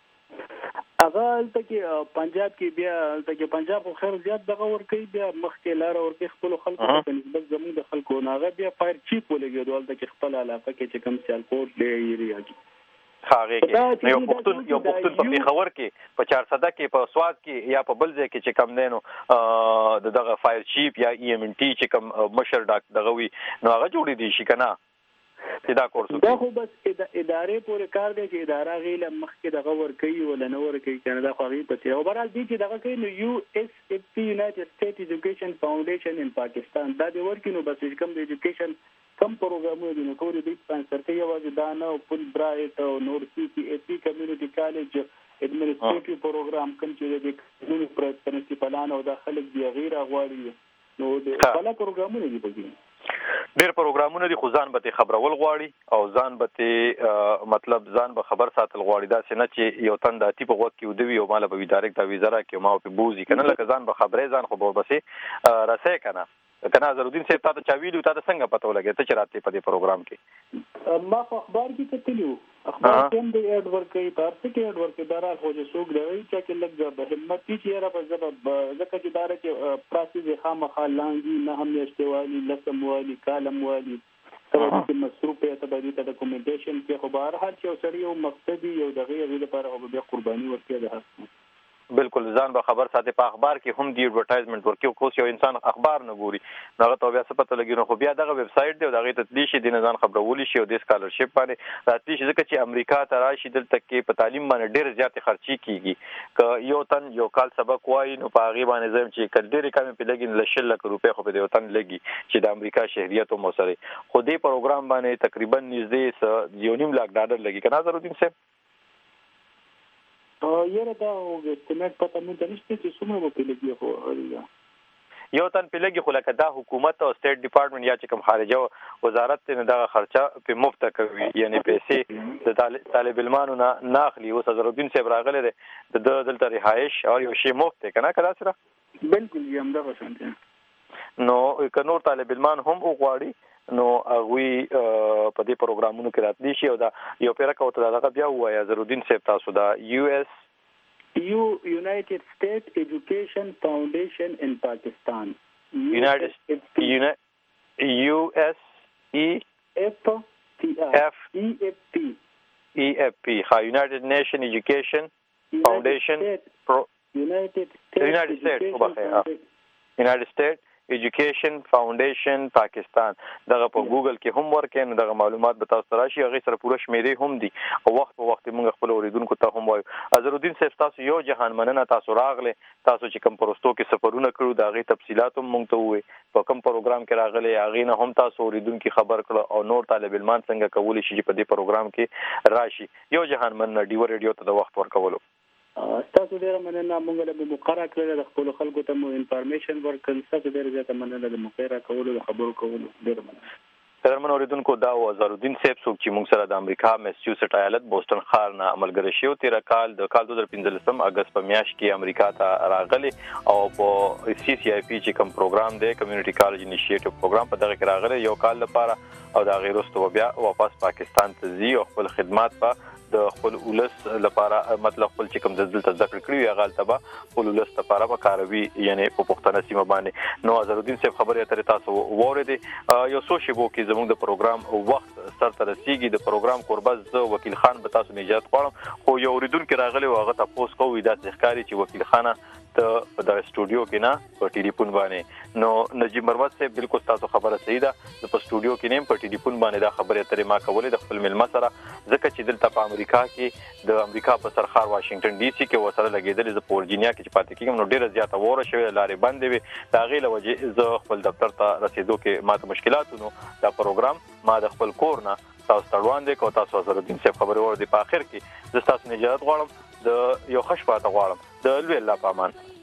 Speaker 2: هغه الته کې پنجاب کې بیا الته کې پنجاب خو خیر زیات دغه ور کوي بیا مخکې لار ور کوي خپل خلکو په نسبت زموږ د خلکو ناغه بیا فایر چیپ ولګي الته کې خپل علاقه کې چې کم سیال کوټ دی ایریا کې
Speaker 12: خاغه کې یو پښتون یو پښتون په پیښور کې په چار صده کې په سواد کې یا په بل ځای کې چې کم دینو د دغه فایر چیپ یا ای ام ان ټي چې کم مشر ډاک دغه وی نو هغه جوړې دي شي کنه دا کورس
Speaker 2: دا خو بس ادارې پورې کار دی چې اداره غیله مخکې دغه ور کوي ولا نه ور کوي کنه دا خو غي پته او برال دي چې دغه کوي نو یو اس اف پی یونایټډ سټیټ ایجوکیشن فاونډیشن ان پاکستان دا د ورکینو بس کوم د ایجوکیشن کم پروګرامونه دي نو کوي د سپانسر کوي یوازې دا نه فل برایټ او نور سی پی ای پی کمیونټي کالج ایڈمنسټریټیو پروګرام کوم چې د قانوني پرنسپلان او د خلک دی غیر غواړي نو د بل پروګرامونه دي پکې
Speaker 12: ډېر پروګرامونه دي خو ځان به خبرول غواړي او ځان به مطلب ځان به خبر ساتل غواړي دا څنګه چې یو تن د تی په وخت کې ودوي او مال به ډایرکټ د وزارت کې ما په بوزي کنه لکه ځان به خبرې ځان خو به بسې راسه کنه کنه زرودین صاحب تاسو چا ویلو تاسو څنګه پته ولګی ته چې راته په دې پروګرام کې
Speaker 2: ما په اخبار کې کتلیو اخبار کې د ایډ ورکې تاسو کې ایډ ورکې دارال خو چې څوک دی چې کې لګ د همت چې را په ځبه ځکه چې دار کې پراسیز خامخا لانګي نه هم یشتوالي لسم والی کالم والی تر دې مصروف ته د دې ډاکومنټیشن کې خو بهر حال چې وسړي یو مقصدی یو دغه یو لپاره او به قرباني ورکړي ده
Speaker 12: بالکل ځان به خبر ساتي په اخبار کې هم دی ایڈورټایزمنت ورکیو کوس یو انسان اخبار نه ګوري دغه ته بیا څه پته لګي نو خو بیا دغه ویب سټ دی دغه تدلیش دي نه ځان خبرولي شي او د سکالرشپ باندې راتلی شي ځکه چې امریکا ته راشي دلته کې په تعلیم باندې ډېر زیات خرچي کیږي ک یو تن یو کال سبق وایي نو په هغه باندې زم چې کډېری کم په لګین لشل لک روپے خو په دې وطن لګي چې د امریکا شهريت او موسره خو دې پروګرام باندې تقریبا نږدې یو نیم لاک ډالر لګي کنه زرودین صاحب
Speaker 2: یره دا استیمیټ پته مونږ نشته چې څومره په لګي خو
Speaker 12: یو تن په لګي خو لکه دا حکومت او سټیټ ډپارټمنټ یا چې کوم خارجه وزارت ته دا خرچه په مفت کوي یعنی پیسې د طالب علمانو نه ناخلي او زرودین صاحب راغله د دلته رهایش او یو شی مفت کنه کله سره
Speaker 2: بالکل یم دا وسنته
Speaker 12: نو کنور طالب علمان هم وغواړي نو هغه په دې پروګرامونو کې راتلی شي او دا یو پیره کوته دا بیا وایا زرودین صاحب تاسو دا یو اس
Speaker 2: یو یونایټډ سټیټ ایجوکیشن فاونډیشن ان پاکستان
Speaker 12: یونایټډ یو اس ای
Speaker 2: اف ٹی
Speaker 12: اف
Speaker 2: ای اف ٹی
Speaker 12: ای اف پی ها یونایټډ نیشن ایجوکیشن فاونډیشن
Speaker 2: یونایټډ
Speaker 12: سټیټ یونایټډ سټیټ ایجوکیشن فاونډیشن پاکستان دغه په ګوګل کې هم ورکې نو دغه معلومات به تاسو راشي هغه سره پوره شمیرې هم دي او وخت په وخت موږ خپل اوریدونکو ته هم وایو ازرودین صاحب تاسو یو جهان مننه تاسو راغله تاسو چې کوم پروستو کې سفرونه کړو دا غي تفصيلات هم موږ ته وې په کوم پروګرام کې راغله هغه نه هم تاسو اوریدونکو خبر کړو او نور طالب علمان څنګه کولی شي په دې پروګرام کې راشي یو جهان مننه ډیو ریډیو ته د وخت ورکولو
Speaker 2: تاسو ډیر مننه موږ له مقرره کړل د خپل خلکو ته مو انفارمیشن ورکړل تاسو ډیر زیاته مننه د مقرره کولو د خبرو کولو ډیر مننه
Speaker 12: ترمن اوریدونکو دا زرودین صاحب څوک چې موږ سره د امریکا میسچوسټ ایالت بوسټن ښار نه عملګری شو تیر کال د کال دوه هزار پنځلسم اگست په میاشت کې امریکا ته راغلي او په سی سی آی پی چې کوم پروګرام دی کمیونټي کالج انیشیټیو پروګرام په دغه کې راغلي یو کال لپاره او دا غیرستو بیا واپس پاکستان ته ځي او خپل خدمات په د خپل ولس لپاره مطلب خپل چې کوم د دلته ذکر کړی یا غالطبه خپل ولس لپاره په کاروي یعنی په پښتنه سیمه باندې نو زرودین صاحب خبرې اترې تاسو ووریدې یو څو شی وو کې زموږ د پروګرام وخت سر ته رسیدي د پروګرام قربز وکیل خان به تاسو نه اجازه غواړم خو یو اوریدونکو راغلی او هغه تاسو کوی دا ښکاری چې وکیل خانه ته په د سټوډیو کې نه په ټلیفون باندې نو نجیب مروت صاحب بالکل تاسو خبره صحیح ده په سټوډیو کې نه په ټلیفون باندې دا خبره اترې ما کولې د خپل ملما سره ځکه چې دلته په امریکا کې د امریکا په سرخار واشنگټن ډي سي کې وسره لګیدل د پورجینیا کې چې پاتې کېږم نو ډیره زیاته وره شوې لارې بندې وي دا غي له وجې زه خپل دفتر ته رسیدو کې ماته مشکلات نو دا پروګرام ما د خپل کور نه تاسو ته وړاندې کوم تاسو زرودین صاحب خبرې ور دي په اخر کې زه تاسو نه اجازه غواړم د یو خوش پاته غواړم د لوی الله په امان